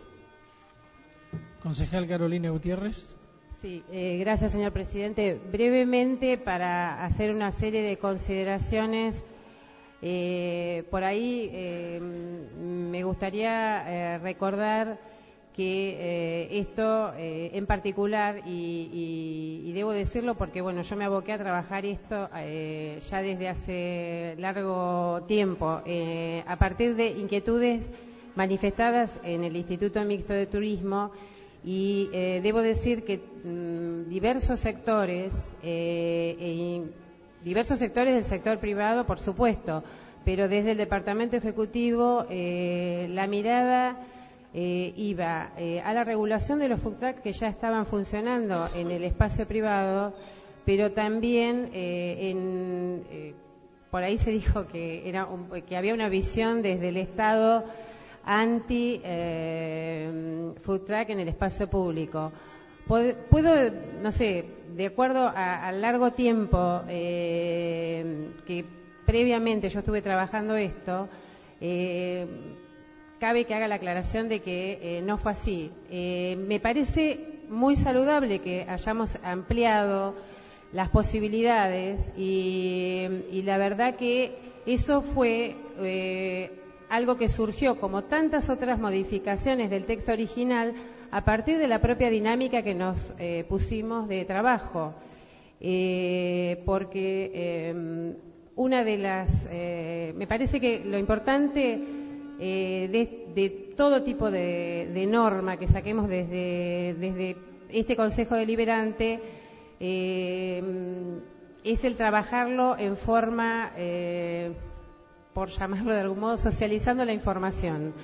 Concejal Carolina Gutiérrez. Sí, gracias, señor presidente. Brevemente, para hacer una serie de consideraciones, por ahí me gustaría recordar que esto en particular, y debo decirlo porque bueno, yo me aboqué a trabajar esto ya desde hace largo tiempo, a partir de inquietudes manifestadas en el Instituto Mixto de Turismo, y debo decir que diversos sectores del sector privado, por supuesto, pero desde el Departamento Ejecutivo la mirada iba a la regulación de los food trucks que ya estaban funcionando en el espacio privado, pero también por ahí se dijo que que había una visión desde el Estado anti food truck en el espacio público. Puedo, no sé, de acuerdo al largo tiempo que previamente yo estuve trabajando esto, cabe que haga la aclaración de que no fue así. Me parece muy saludable que hayamos ampliado las posibilidades y la verdad que eso fue algo que surgió, como tantas otras modificaciones del texto original, a partir de la propia dinámica que nos pusimos de trabajo. Porque una de las... me parece que lo importante de todo tipo de norma que saquemos desde este Consejo Deliberante es el trabajarlo en forma, por llamarlo de algún modo, socializando la información.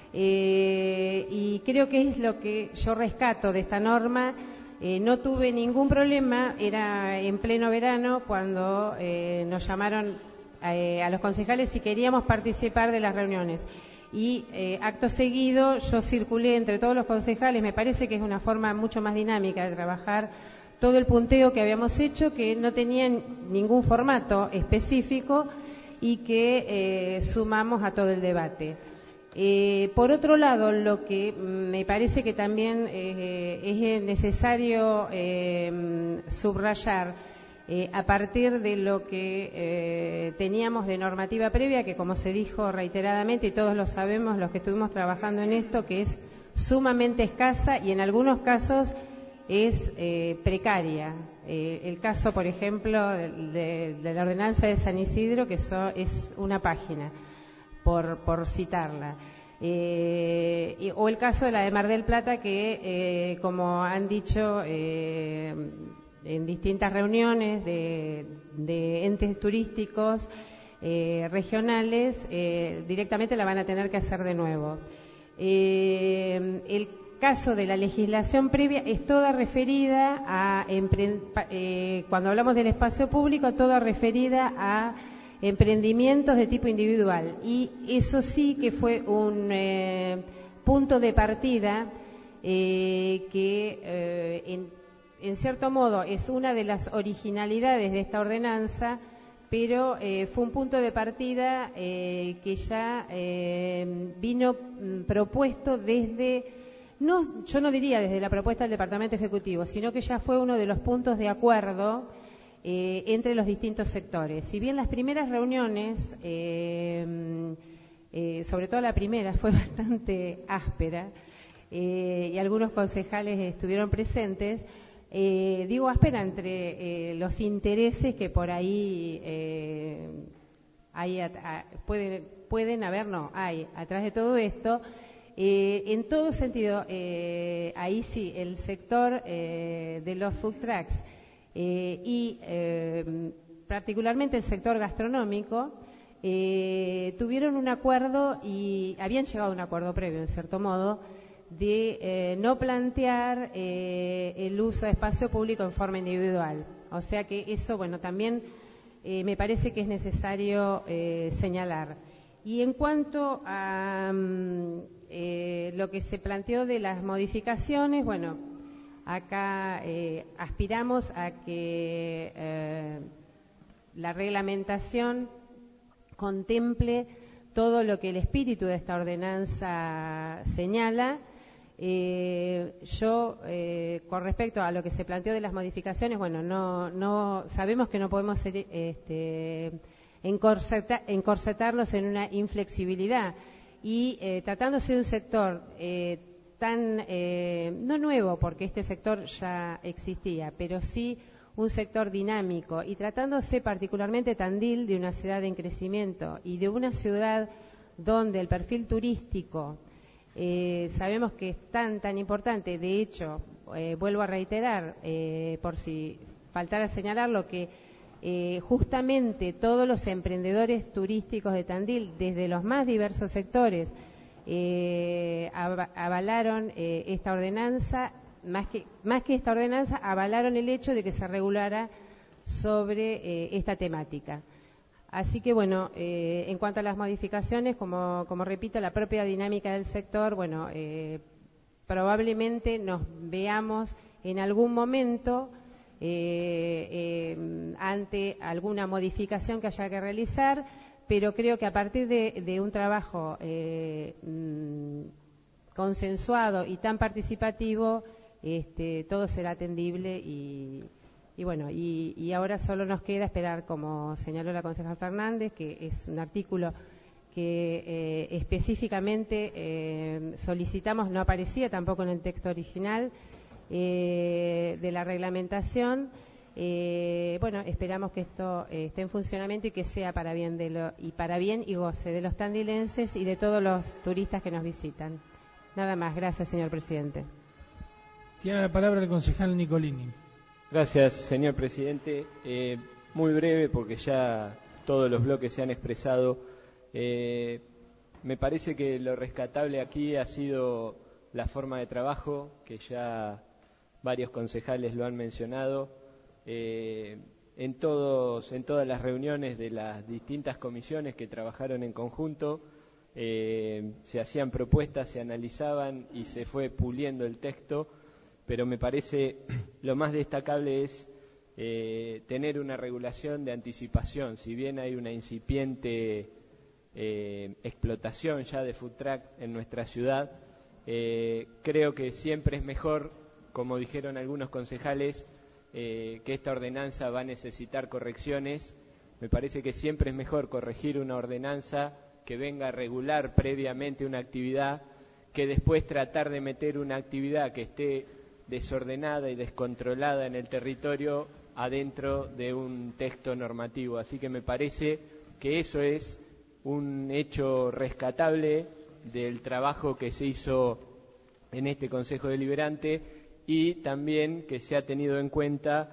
Y creo que es lo que yo rescato de esta norma. No tuve ningún problema, era en pleno verano cuando nos llamaron a los concejales si queríamos participar de las reuniones. Y acto seguido yo circulé entre todos los concejales. Me parece que es una forma mucho más dinámica de trabajar todo el punteo que habíamos hecho, que no tenía ningún formato específico y que sumamos a todo el debate. Por otro lado, lo que me parece que también es necesario subrayar, a partir de lo que teníamos de normativa previa, que como se dijo reiteradamente, y todos lo sabemos los que estuvimos trabajando en esto, que es sumamente escasa y en algunos casos es precaria. El caso, por ejemplo, de la ordenanza de San Isidro, que es una página, por citarla. O el caso de la de Mar del Plata, que, como han dicho en distintas reuniones de entes turísticos regionales, directamente la van a tener que hacer de nuevo. El caso de la legislación previa es toda referida a, cuando hablamos del espacio público, toda referida a emprendimientos de tipo individual, y eso sí que fue un punto de partida que en cierto modo es una de las originalidades de esta ordenanza, pero fue un punto de partida que ya vino propuesto desde, yo no diría desde la propuesta del Departamento Ejecutivo, sino que ya fue uno de los puntos de acuerdo entre los distintos sectores. Si bien las primeras reuniones, sobre todo la primera, fue bastante áspera y algunos concejales estuvieron presentes, digo áspera entre los intereses que por ahí pueden haber, hay atrás de todo esto. En todo sentido, ahí sí, el sector de los food trucks y particularmente el sector gastronómico tuvieron un acuerdo y habían llegado a un acuerdo previo, en cierto modo, de no plantear el uso de espacio público en forma individual. O sea que eso, bueno, también me parece que es necesario señalar. Y en cuanto a lo que se planteó de las modificaciones, bueno, acá aspiramos a que la reglamentación contemple todo lo que el espíritu de esta ordenanza señala. Yo, con respecto a lo que se planteó de las modificaciones, bueno, no sabemos que no podemos ser, encorsetarnos en una inflexibilidad, y tratándose de un sector tan, no nuevo, porque este sector ya existía, pero sí un sector dinámico, y tratándose particularmente Tandil de una ciudad en crecimiento y de una ciudad donde el perfil turístico sabemos que es tan importante. De hecho, vuelvo a reiterar, por si faltara señalarlo, que justamente todos los emprendedores turísticos de Tandil, desde los más diversos sectores, avalaron esta ordenanza, más que esta ordenanza, avalaron el hecho de que se regulara sobre esta temática. Así que, bueno, en cuanto a las modificaciones, como repito, la propia dinámica del sector, bueno, probablemente nos veamos en algún momento ante alguna modificación que haya que realizar, pero creo que a partir de un trabajo consensuado y tan participativo, todo será atendible y bueno, y ahora solo nos queda esperar, como señaló la concejal Fernández, que es un artículo que específicamente solicitamos, no aparecía tampoco en el texto original de la reglamentación. Bueno, esperamos que esto esté en funcionamiento y que sea para bien y goce de los tandilenses y de todos los turistas que nos visitan. Nada más, gracias, señor presidente. Tiene la palabra el concejal Nicolini. Gracias, señor presidente. Muy breve, porque ya todos los bloques se han expresado. Me parece que lo rescatable aquí ha sido la forma de trabajo, que ya varios concejales lo han mencionado. En todas las reuniones de las distintas comisiones que trabajaron en conjunto, se hacían propuestas, se analizaban y se fue puliendo el texto, pero me parece lo más destacable es tener una regulación de anticipación. Si bien hay una incipiente explotación ya de food truck en nuestra ciudad, creo que siempre es mejor, como dijeron algunos concejales, que esta ordenanza va a necesitar correcciones. Me parece que siempre es mejor corregir una ordenanza que venga a regular previamente una actividad, que después tratar de meter una actividad que esté desordenada y descontrolada en el territorio adentro de un texto normativo. Así que me parece que eso es un hecho rescatable del trabajo que se hizo en este Consejo Deliberante, y también que se ha tenido en cuenta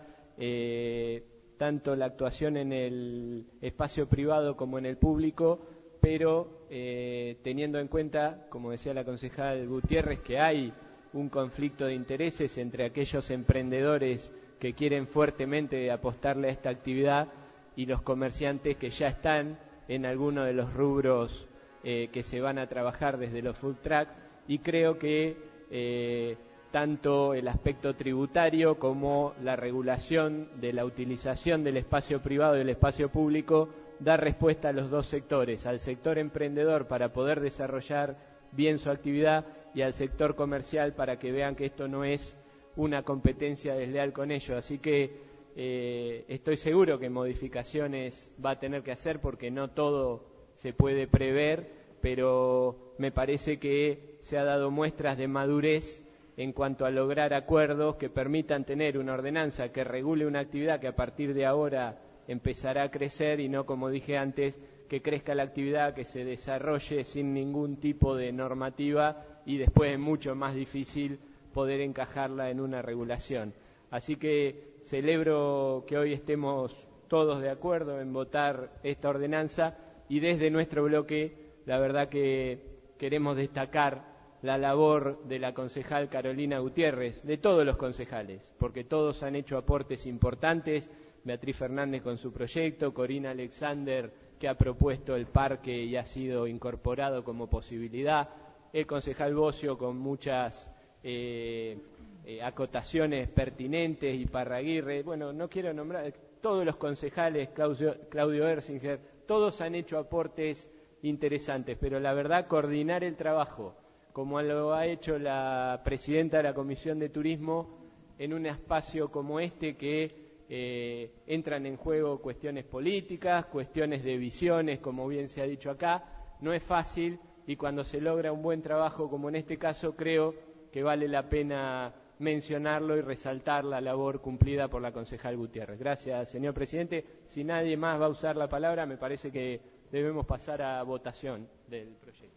tanto la actuación en el espacio privado como en el público, pero teniendo en cuenta, como decía la concejal Gutiérrez, que hay un conflicto de intereses entre aquellos emprendedores que quieren fuertemente apostarle a esta actividad y los comerciantes que ya están en alguno de los rubros que se van a trabajar desde los food trucks, y creo que tanto el aspecto tributario como la regulación de la utilización del espacio privado y del espacio público da respuesta a los dos sectores, al sector emprendedor para poder desarrollar bien su actividad y al sector comercial para que vean que esto no es una competencia desleal con ellos. Así que estoy seguro que modificaciones va a tener que hacer porque no todo se puede prever, pero me parece que se ha dado muestras de madurez en cuanto a lograr acuerdos que permitan tener una ordenanza que regule una actividad que a partir de ahora empezará a crecer, y no, como dije antes, que crezca la actividad, que se desarrolle sin ningún tipo de normativa y después es mucho más difícil poder encajarla en una regulación. Así que celebro que hoy estemos todos de acuerdo en votar esta ordenanza, y desde nuestro bloque la verdad que queremos destacar la labor de la concejal Carolina Gutiérrez, de todos los concejales, porque todos han hecho aportes importantes. Beatriz Fernández con su proyecto, Corina Alexander, que ha propuesto el parque y ha sido incorporado como posibilidad, el concejal Bocio con muchas acotaciones pertinentes, y Parraguirre, bueno, no quiero nombrar, todos los concejales, Claudio Erzinger, todos han hecho aportes interesantes, pero la verdad coordinar el trabajo, como lo ha hecho la presidenta de la Comisión de Turismo, en un espacio como este que entran en juego cuestiones políticas, cuestiones de visiones, como bien se ha dicho acá, no es fácil, y cuando se logra un buen trabajo como en este caso, creo que vale la pena mencionarlo y resaltar la labor cumplida por la concejal Gutiérrez. Gracias, señor presidente. Si nadie más va a usar la palabra, me parece que debemos pasar a votación del proyecto.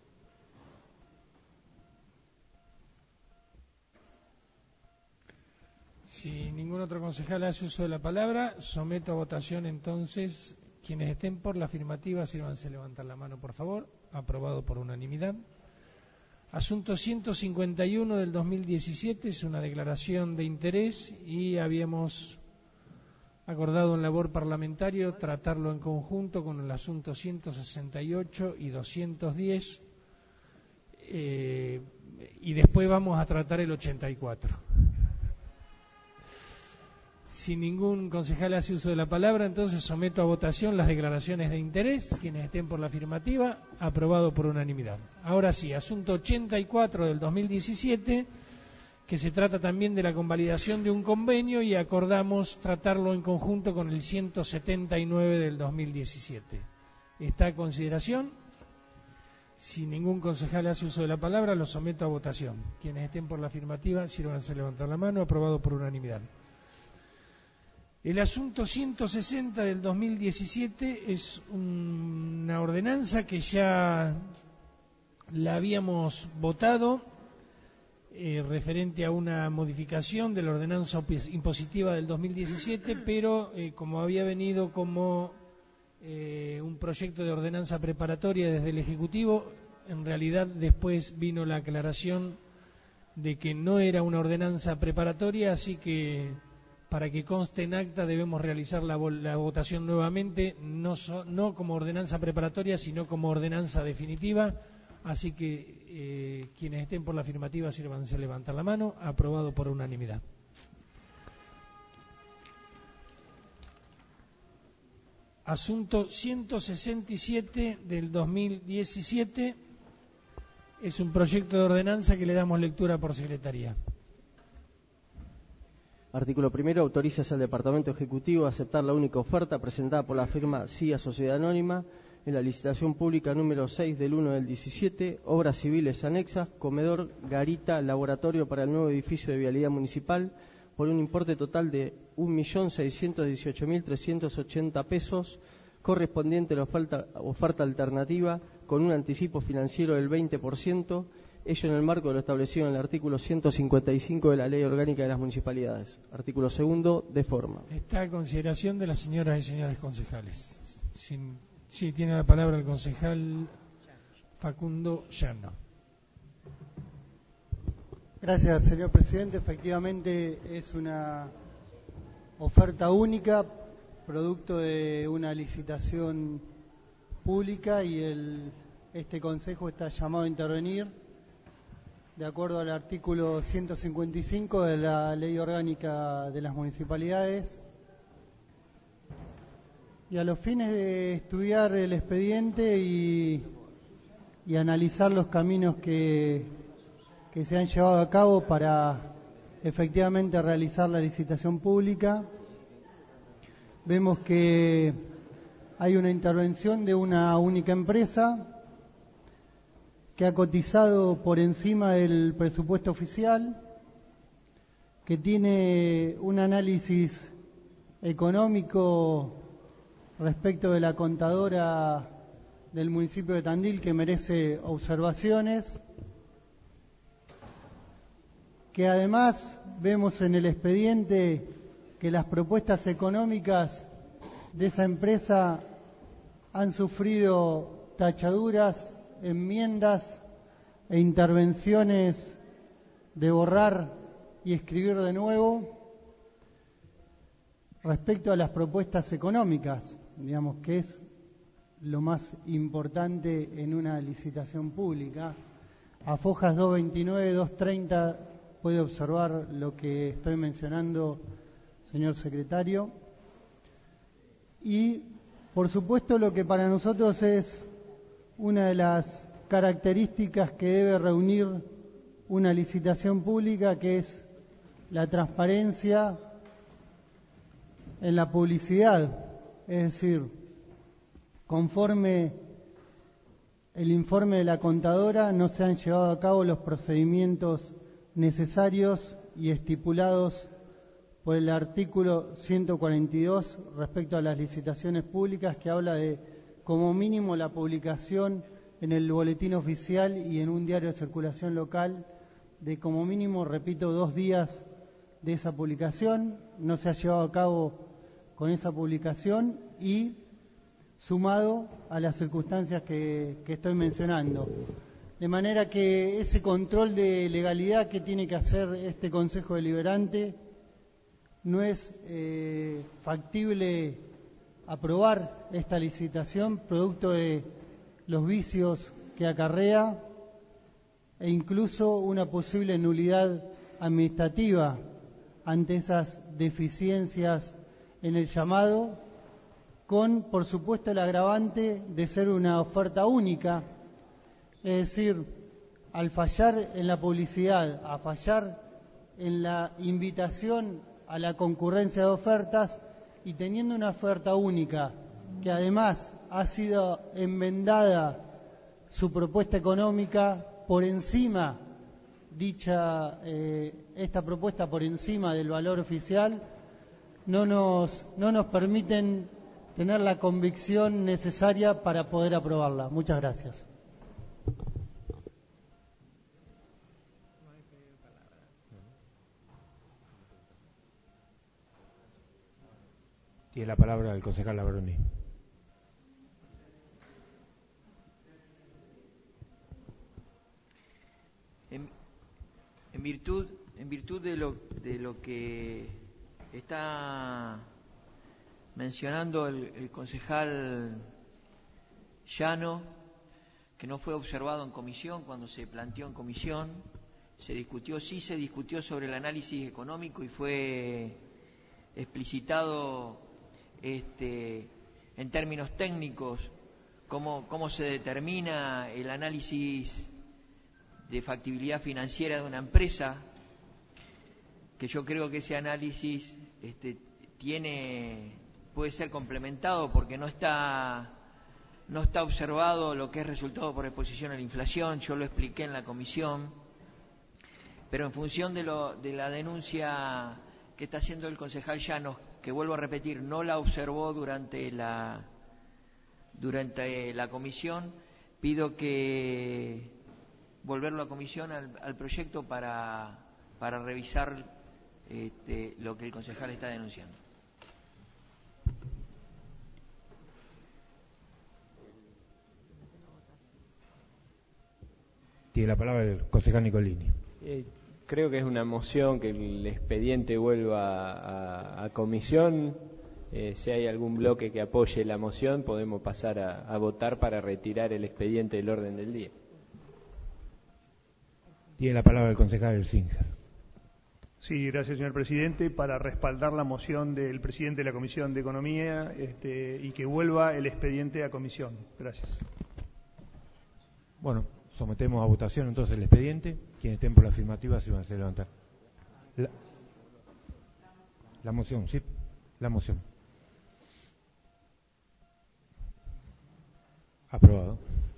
Si ningún otro concejal hace uso de la palabra, someto a votación entonces. Quienes estén por la afirmativa, sírvanse a levantar la mano, por favor. Aprobado por unanimidad. Asunto 151 del 2017 es una declaración de interés, y habíamos acordado en labor parlamentario tratarlo en conjunto con el asunto 168 y 210, y después vamos a tratar el 84. Si ningún concejal hace uso de la palabra, entonces someto a votación las declaraciones de interés. Quienes estén por la afirmativa, aprobado por unanimidad. Ahora sí, asunto 84 del 2017, que se trata también de la convalidación de un convenio, y acordamos tratarlo en conjunto con el 179 del 2017. ¿Está a consideración? Si ningún concejal hace uso de la palabra, lo someto a votación. Quienes estén por la afirmativa, sírvanse a levantar la mano. Aprobado por unanimidad. El asunto 160 del 2017 es una ordenanza que ya la habíamos votado, referente a una modificación de la ordenanza impositiva del 2017, pero como había venido como un proyecto de ordenanza preparatoria desde el Ejecutivo, en realidad después vino la aclaración de que no era una ordenanza preparatoria, así que para que conste en acta debemos realizar la votación nuevamente, no como ordenanza preparatoria, sino como ordenanza definitiva. Así que quienes estén por la afirmativa, sírvanse a levantar la mano. Aprobado por unanimidad. Asunto 167 del 2017 es un proyecto de ordenanza que le damos lectura por secretaría. Artículo primero. Autoriza al Departamento Ejecutivo a aceptar la única oferta presentada por la firma CIA Sociedad Anónima en la licitación pública número 6 del 1 del 17, obras civiles anexas, comedor, garita, laboratorio para el nuevo edificio de vialidad municipal, por un importe total de 1.618.380 pesos, correspondiente a la oferta alternativa, con un anticipo financiero del 20%, ello en el marco de lo establecido en el artículo 155 de la Ley Orgánica de las Municipalidades. Artículo 2, de forma. Está a consideración de las señoras y señores concejales. Sí, tiene la palabra el concejal Facundo Llano. Gracias, señor presidente. Efectivamente, es una oferta única, producto de una licitación pública, y este consejo está llamado a intervenir de acuerdo al artículo 155 de la Ley Orgánica de las Municipalidades, y a los fines de estudiar el expediente y analizar los caminos que se han llevado a cabo para efectivamente realizar la licitación pública, vemos que hay una intervención de una única empresa que ha cotizado por encima del presupuesto oficial, que tiene un análisis económico respecto de la contadora del municipio de Tandil que merece observaciones, que además vemos en el expediente que las propuestas económicas de esa empresa han sufrido tachaduras, enmiendas e intervenciones de borrar y escribir de nuevo respecto a las propuestas económicas, digamos que es lo más importante en una licitación pública. A fojas 229, 230 puede observar lo que estoy mencionando, señor secretario. Y, por supuesto, lo que para nosotros es una de las características que debe reunir una licitación pública, que es la transparencia en la publicidad. Es decir, conforme el informe de la contadora, no se han llevado a cabo los procedimientos necesarios y estipulados por el artículo 142 respecto a las licitaciones públicas, que habla de, como mínimo, la publicación en el boletín oficial y en un diario de circulación local de, como mínimo, repito, 2 días de esa publicación. No se ha llevado a cabo con esa publicación, y sumado a las circunstancias que estoy mencionando. De manera que ese control de legalidad que tiene que hacer este Consejo Deliberante, no es factible aprobar esta licitación producto de los vicios que acarrea e incluso una posible nulidad administrativa ante esas deficiencias en el llamado, con, por supuesto, el agravante de ser una oferta única. Es decir, al fallar en la publicidad, a fallar en la invitación a la concurrencia de ofertas, y teniendo una oferta única que además ha sido enmendada su propuesta económica por encima, esta propuesta por encima del valor oficial, no nos permiten tener la convicción necesaria para poder aprobarla. Muchas gracias. Tiene la palabra el concejal Labroni. En virtud de lo que está mencionando el concejal Llano, que no fue observado en comisión, cuando se planteó en comisión, se discutió sobre el análisis económico y fue explicitado en términos técnicos cómo se determina el análisis de factibilidad financiera de una empresa, que yo creo que ese análisis puede ser complementado, porque no está no está observado lo que es resultado por exposición a la inflación. Yo lo expliqué en la comisión, pero en función de la denuncia que está haciendo el concejal Llanos, que vuelvo a repetir, no la observó durante la comisión, pido que volverlo a comisión al proyecto para revisar lo que el concejal está denunciando. Tiene la palabra el concejal Nicolini. Creo que es una moción que el expediente vuelva a comisión. Si hay algún bloque que apoye la moción, podemos pasar a votar para retirar el expediente del orden del día. Tiene la palabra el concejal Elsinger. Sí, gracias, señor presidente. Para respaldar la moción del presidente de la Comisión de Economía y que vuelva el expediente a comisión. Gracias. Bueno, sometemos a votación entonces el expediente. Quienes estén por la afirmativa se van a levantar. La moción, sí, la moción. Aprobado.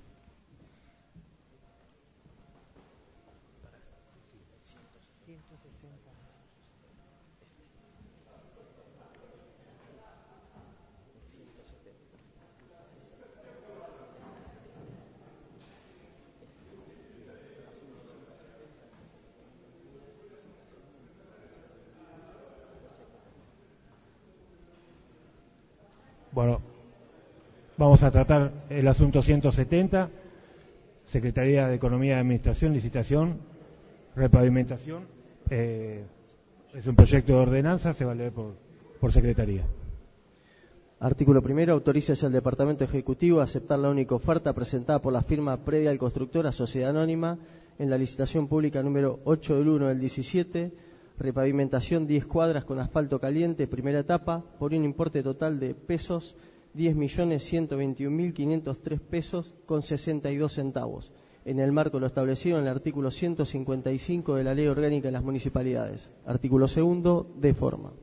Bueno, vamos a tratar el asunto 170, Secretaría de Economía y Administración, licitación, repavimentación. Es un proyecto de ordenanza, se va a leer por Secretaría. Artículo primero, autoriza al Departamento Ejecutivo a aceptar la única oferta presentada por la firma Predial Constructora Sociedad Anónima en la licitación pública número 8 del 1 del 17, repavimentación 10 cuadras con asfalto caliente, primera etapa, por un importe total de pesos 10.121.503 pesos con 62 centavos, en el marco de lo establecido en el artículo 155 de la Ley Orgánica de las Municipalidades. Artículo segundo, de forma.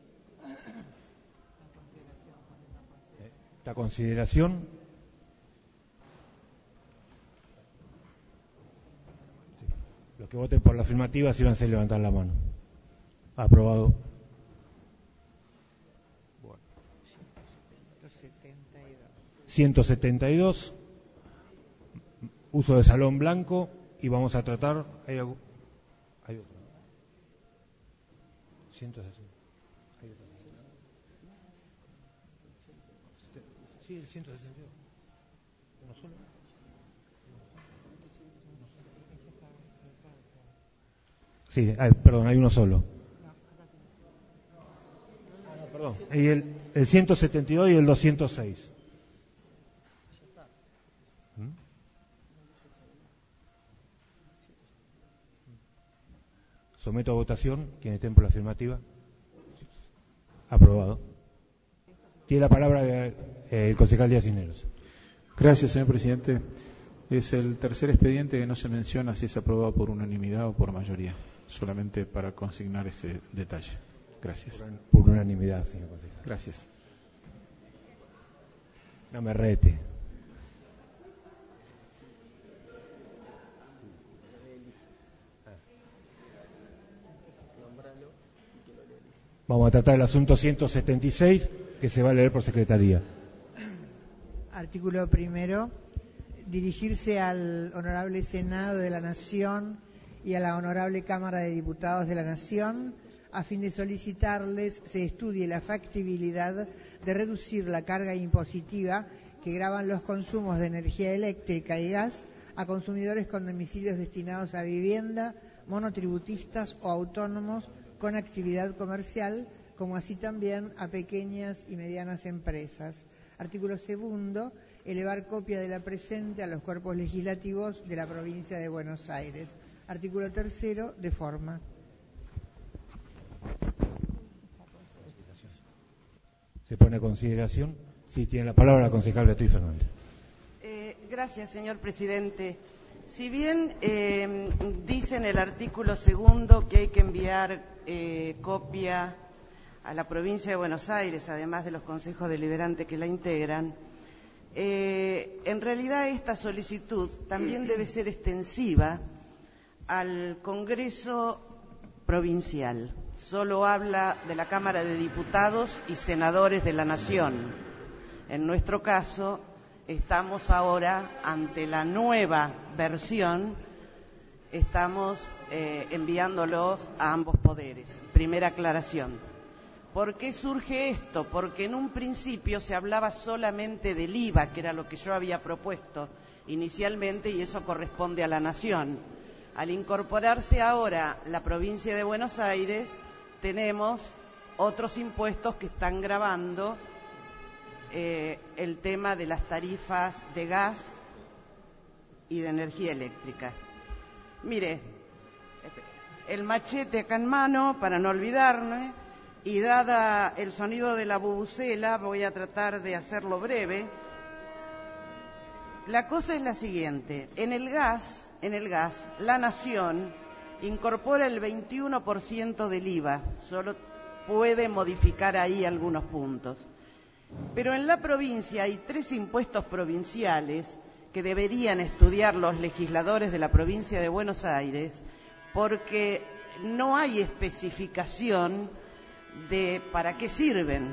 La consideración. Los que voten por la afirmativa, si van a levantar la mano. Aprobado. Bueno. 172. Uso de salón blanco. Y vamos a tratar. ¿Hay otro? 160. ¿Hay otro? Sí, el 162. ¿Uno solo? Sí, perdón, hay uno solo. Perdón, y el 172 y el 206. Someto a votación. Quienes estén por la afirmativa. Aprobado. Tiene la palabra el concejal Díaz Cisneros. Gracias, señor presidente. Es el tercer expediente que no se menciona si es aprobado por unanimidad o por mayoría. Solamente para consignar ese detalle. Gracias. Por unanimidad, señor concejal. Gracias. No me rete. Vamos a tratar el asunto 176, que se va a leer por Secretaría. Artículo primero. Dirigirse al Honorable Senado de la Nación y a la Honorable Cámara de Diputados de la Nación a fin de solicitarles se estudie la factibilidad de reducir la carga impositiva que gravan los consumos de energía eléctrica y gas a consumidores con domicilios destinados a vivienda, monotributistas o autónomos con actividad comercial, como así también a pequeñas y medianas empresas. Artículo segundo. Elevar copia de la presente a los cuerpos legislativos de la provincia de Buenos Aires. Artículo tercero, de forma. Se pone a consideración. Sí, tiene la palabra la concejal Beatriz Fernández. Gracias, señor presidente. Si bien dice en el artículo segundo que hay que enviar copia a la provincia de Buenos Aires, además de los consejos deliberantes que la integran, En realidad esta solicitud también debe ser extensiva al Congreso provincial. Solo habla de la Cámara de Diputados y Senadores de la Nación. En nuestro caso, estamos ahora ante la nueva versión, estamos enviándolos a ambos poderes. Primera aclaración. ¿Por qué surge esto? Porque en un principio se hablaba solamente del IVA, que era lo que yo había propuesto inicialmente, y eso corresponde a la Nación. Al incorporarse ahora la provincia de Buenos Aires, tenemos otros impuestos que están gravando el tema de las tarifas de gas y de energía eléctrica. Mire, el machete acá en mano, para no olvidarme, y dada el sonido de la bubucela, voy a tratar de hacerlo breve. La cosa es la siguiente: en el gas, la Nación incorpora el 21% del IVA, solo puede modificar ahí algunos puntos. Pero en la provincia hay 3 impuestos provinciales que deberían estudiar los legisladores de la provincia de Buenos Aires, porque no hay especificación de para qué sirven.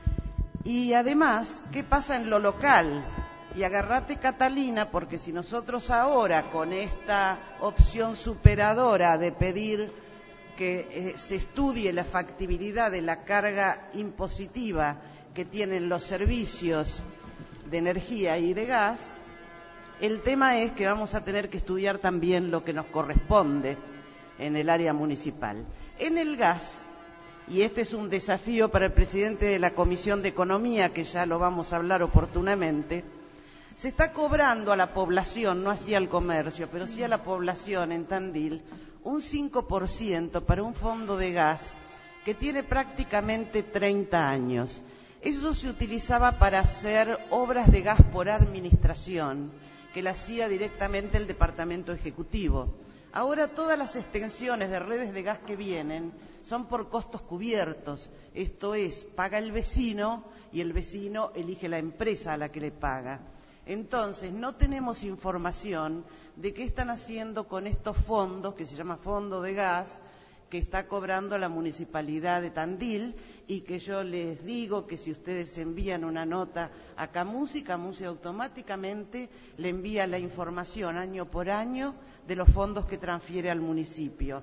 Y además, ¿qué pasa en lo local? Y agárrate, Catalina, porque si nosotros ahora, con esta opción superadora de pedir que se estudie la factibilidad de la carga impositiva que tienen los servicios de energía y de gas, el tema es que vamos a tener que estudiar también lo que nos corresponde en el área municipal. En el gas, y este es un desafío para el presidente de la Comisión de Economía, que ya lo vamos a hablar oportunamente, se está cobrando a la población, no así al comercio, pero sí a la población en Tandil, un 5% para un fondo de gas que tiene prácticamente 30 años. Eso se utilizaba para hacer obras de gas por administración, que la hacía directamente el Departamento Ejecutivo. Ahora todas las extensiones de redes de gas que vienen son por costos cubiertos, esto es, paga el vecino y el vecino elige la empresa a la que le paga. Entonces, no tenemos información de qué están haciendo con estos fondos, que se llama Fondo de Gas, que está cobrando la Municipalidad de Tandil, y que yo les digo que si ustedes envían una nota a Camusi, Camusi automáticamente le envía la información año por año de los fondos que transfiere al municipio.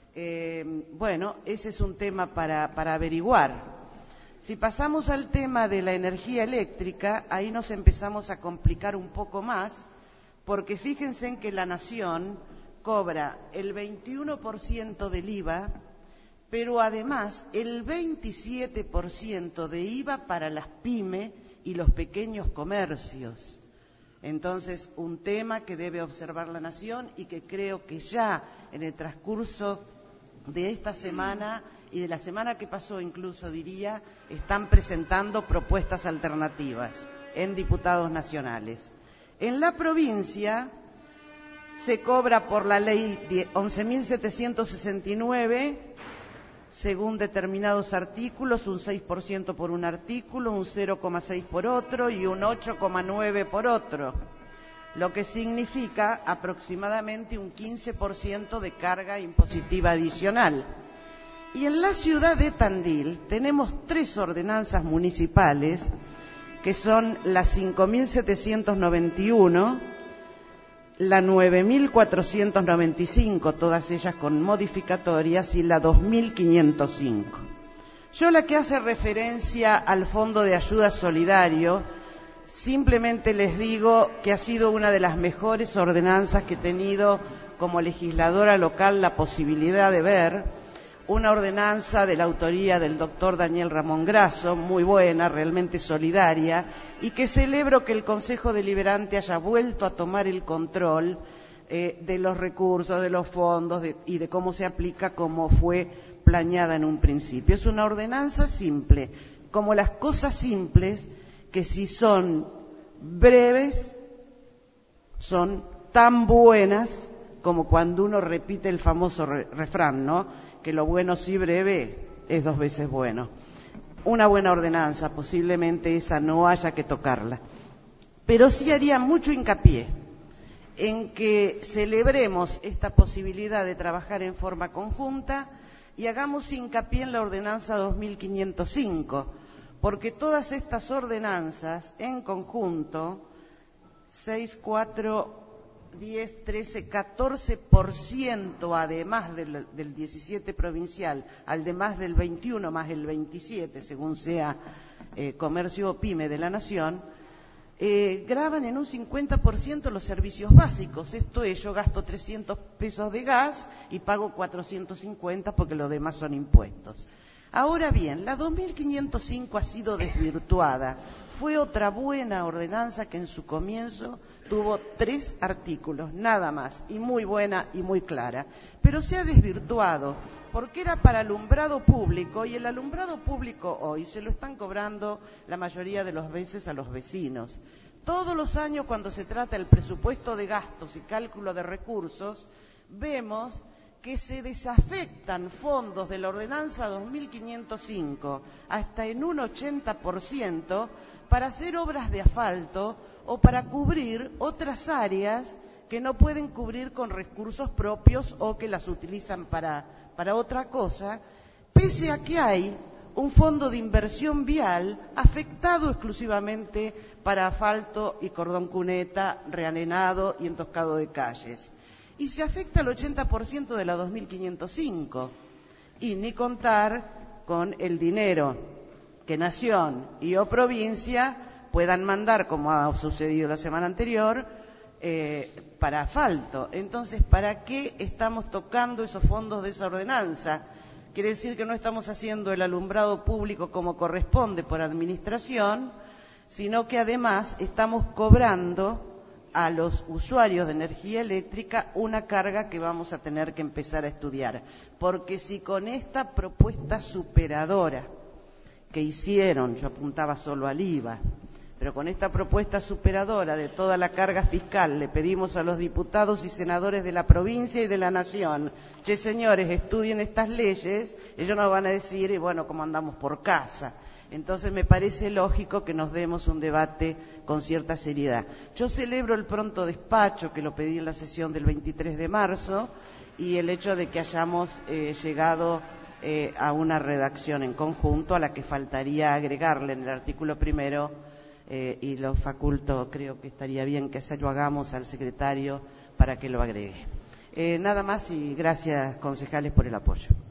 Bueno, ese es un tema para averiguar. Si pasamos al tema de la energía eléctrica, ahí nos empezamos a complicar un poco más, porque fíjense en que la Nación cobra el 21% del IVA, pero además el 27% de IVA para las pymes y los pequeños comercios. Entonces, un tema que debe observar la Nación y que creo que ya en el transcurso de esta semana y de la semana que pasó incluso, diría, están presentando propuestas alternativas en diputados nacionales. En la provincia se cobra por la ley 11.769, según determinados artículos, un 6% por un artículo, un 0,6 por otro y un 8,9 por otro, lo que significa aproximadamente un 15% de carga impositiva adicional. Y en la ciudad de Tandil tenemos 3 ordenanzas municipales, que son la 5.791, la 9.495, todas ellas con modificatorias, y la 2.505. Yo, la que hace referencia al Fondo de Ayuda Solidario, simplemente les digo que ha sido una de las mejores ordenanzas que he tenido como legisladora local la posibilidad de ver. Una ordenanza de la autoría del doctor Daniel Ramón Grasso, muy buena, realmente solidaria, y que celebro que el Consejo Deliberante haya vuelto a tomar el control de los recursos, de los fondos y de cómo se aplica, como fue planeada en un principio. Es una ordenanza simple, como las cosas simples, que si son breves, son tan buenas como cuando uno repite el famoso refrán, ¿no?, que lo bueno sí breve es 2 veces bueno. Una buena ordenanza, posiblemente esa no haya que tocarla. pero sí haría mucho hincapié en que celebremos esta posibilidad de trabajar en forma conjunta y hagamos hincapié en la ordenanza 2505, porque todas estas ordenanzas en conjunto, 6, 4, 10, 13, 14%, además del 17 provincial, además del 21 más el 27, según sea comercio o pyme de la nación, graban en un 50% los servicios básicos. Esto es, yo gasto 300 pesos de gas y pago 450 porque lo demás son impuestos. Ahora bien, la 2505 ha sido desvirtuada. Fue otra buena ordenanza que en su comienzo tuvo 3 artículos, nada más, y muy buena y muy clara. Pero se ha desvirtuado porque era para alumbrado público, y el alumbrado público hoy se lo están cobrando la mayoría de las veces a los vecinos. Todos los años, cuando se trata del presupuesto de gastos y cálculo de recursos, vemos que se desafectan fondos de la ordenanza 2505 hasta en un 80% para hacer obras de asfalto o para cubrir otras áreas que no pueden cubrir con recursos propios o que las utilizan para otra cosa, pese a que hay un fondo de inversión vial afectado exclusivamente para asfalto y cordón cuneta, reanenado y entoscado de calles. Y se afecta al 80% de la 2505, y ni contar con el dinero que Nación y o provincia puedan mandar, como ha sucedido la semana anterior, para asfalto. Entonces, ¿para qué estamos tocando esos fondos de esa ordenanza? Quiere decir que no estamos haciendo el alumbrado público como corresponde por administración, sino que además estamos cobrando a los usuarios de energía eléctrica una carga que vamos a tener que empezar a estudiar. Porque si con esta propuesta superadora que hicieron, yo apuntaba solo al IVA, pero con esta propuesta superadora de toda la carga fiscal le pedimos a los diputados y senadores de la provincia y de la nación, che señores, estudien estas leyes, ellos nos van a decir, y bueno, ¿cómo andamos por casa? Entonces me parece lógico que nos demos un debate con cierta seriedad. Yo celebro el pronto despacho, que lo pedí en la sesión del 23 de marzo, y el hecho de que hayamos llegado a una redacción en conjunto, a la que faltaría agregarle en el artículo primero, y lo faculto, creo que estaría bien que se lo hagamos al secretario para que lo agregue. Nada más y gracias, concejales, por el apoyo.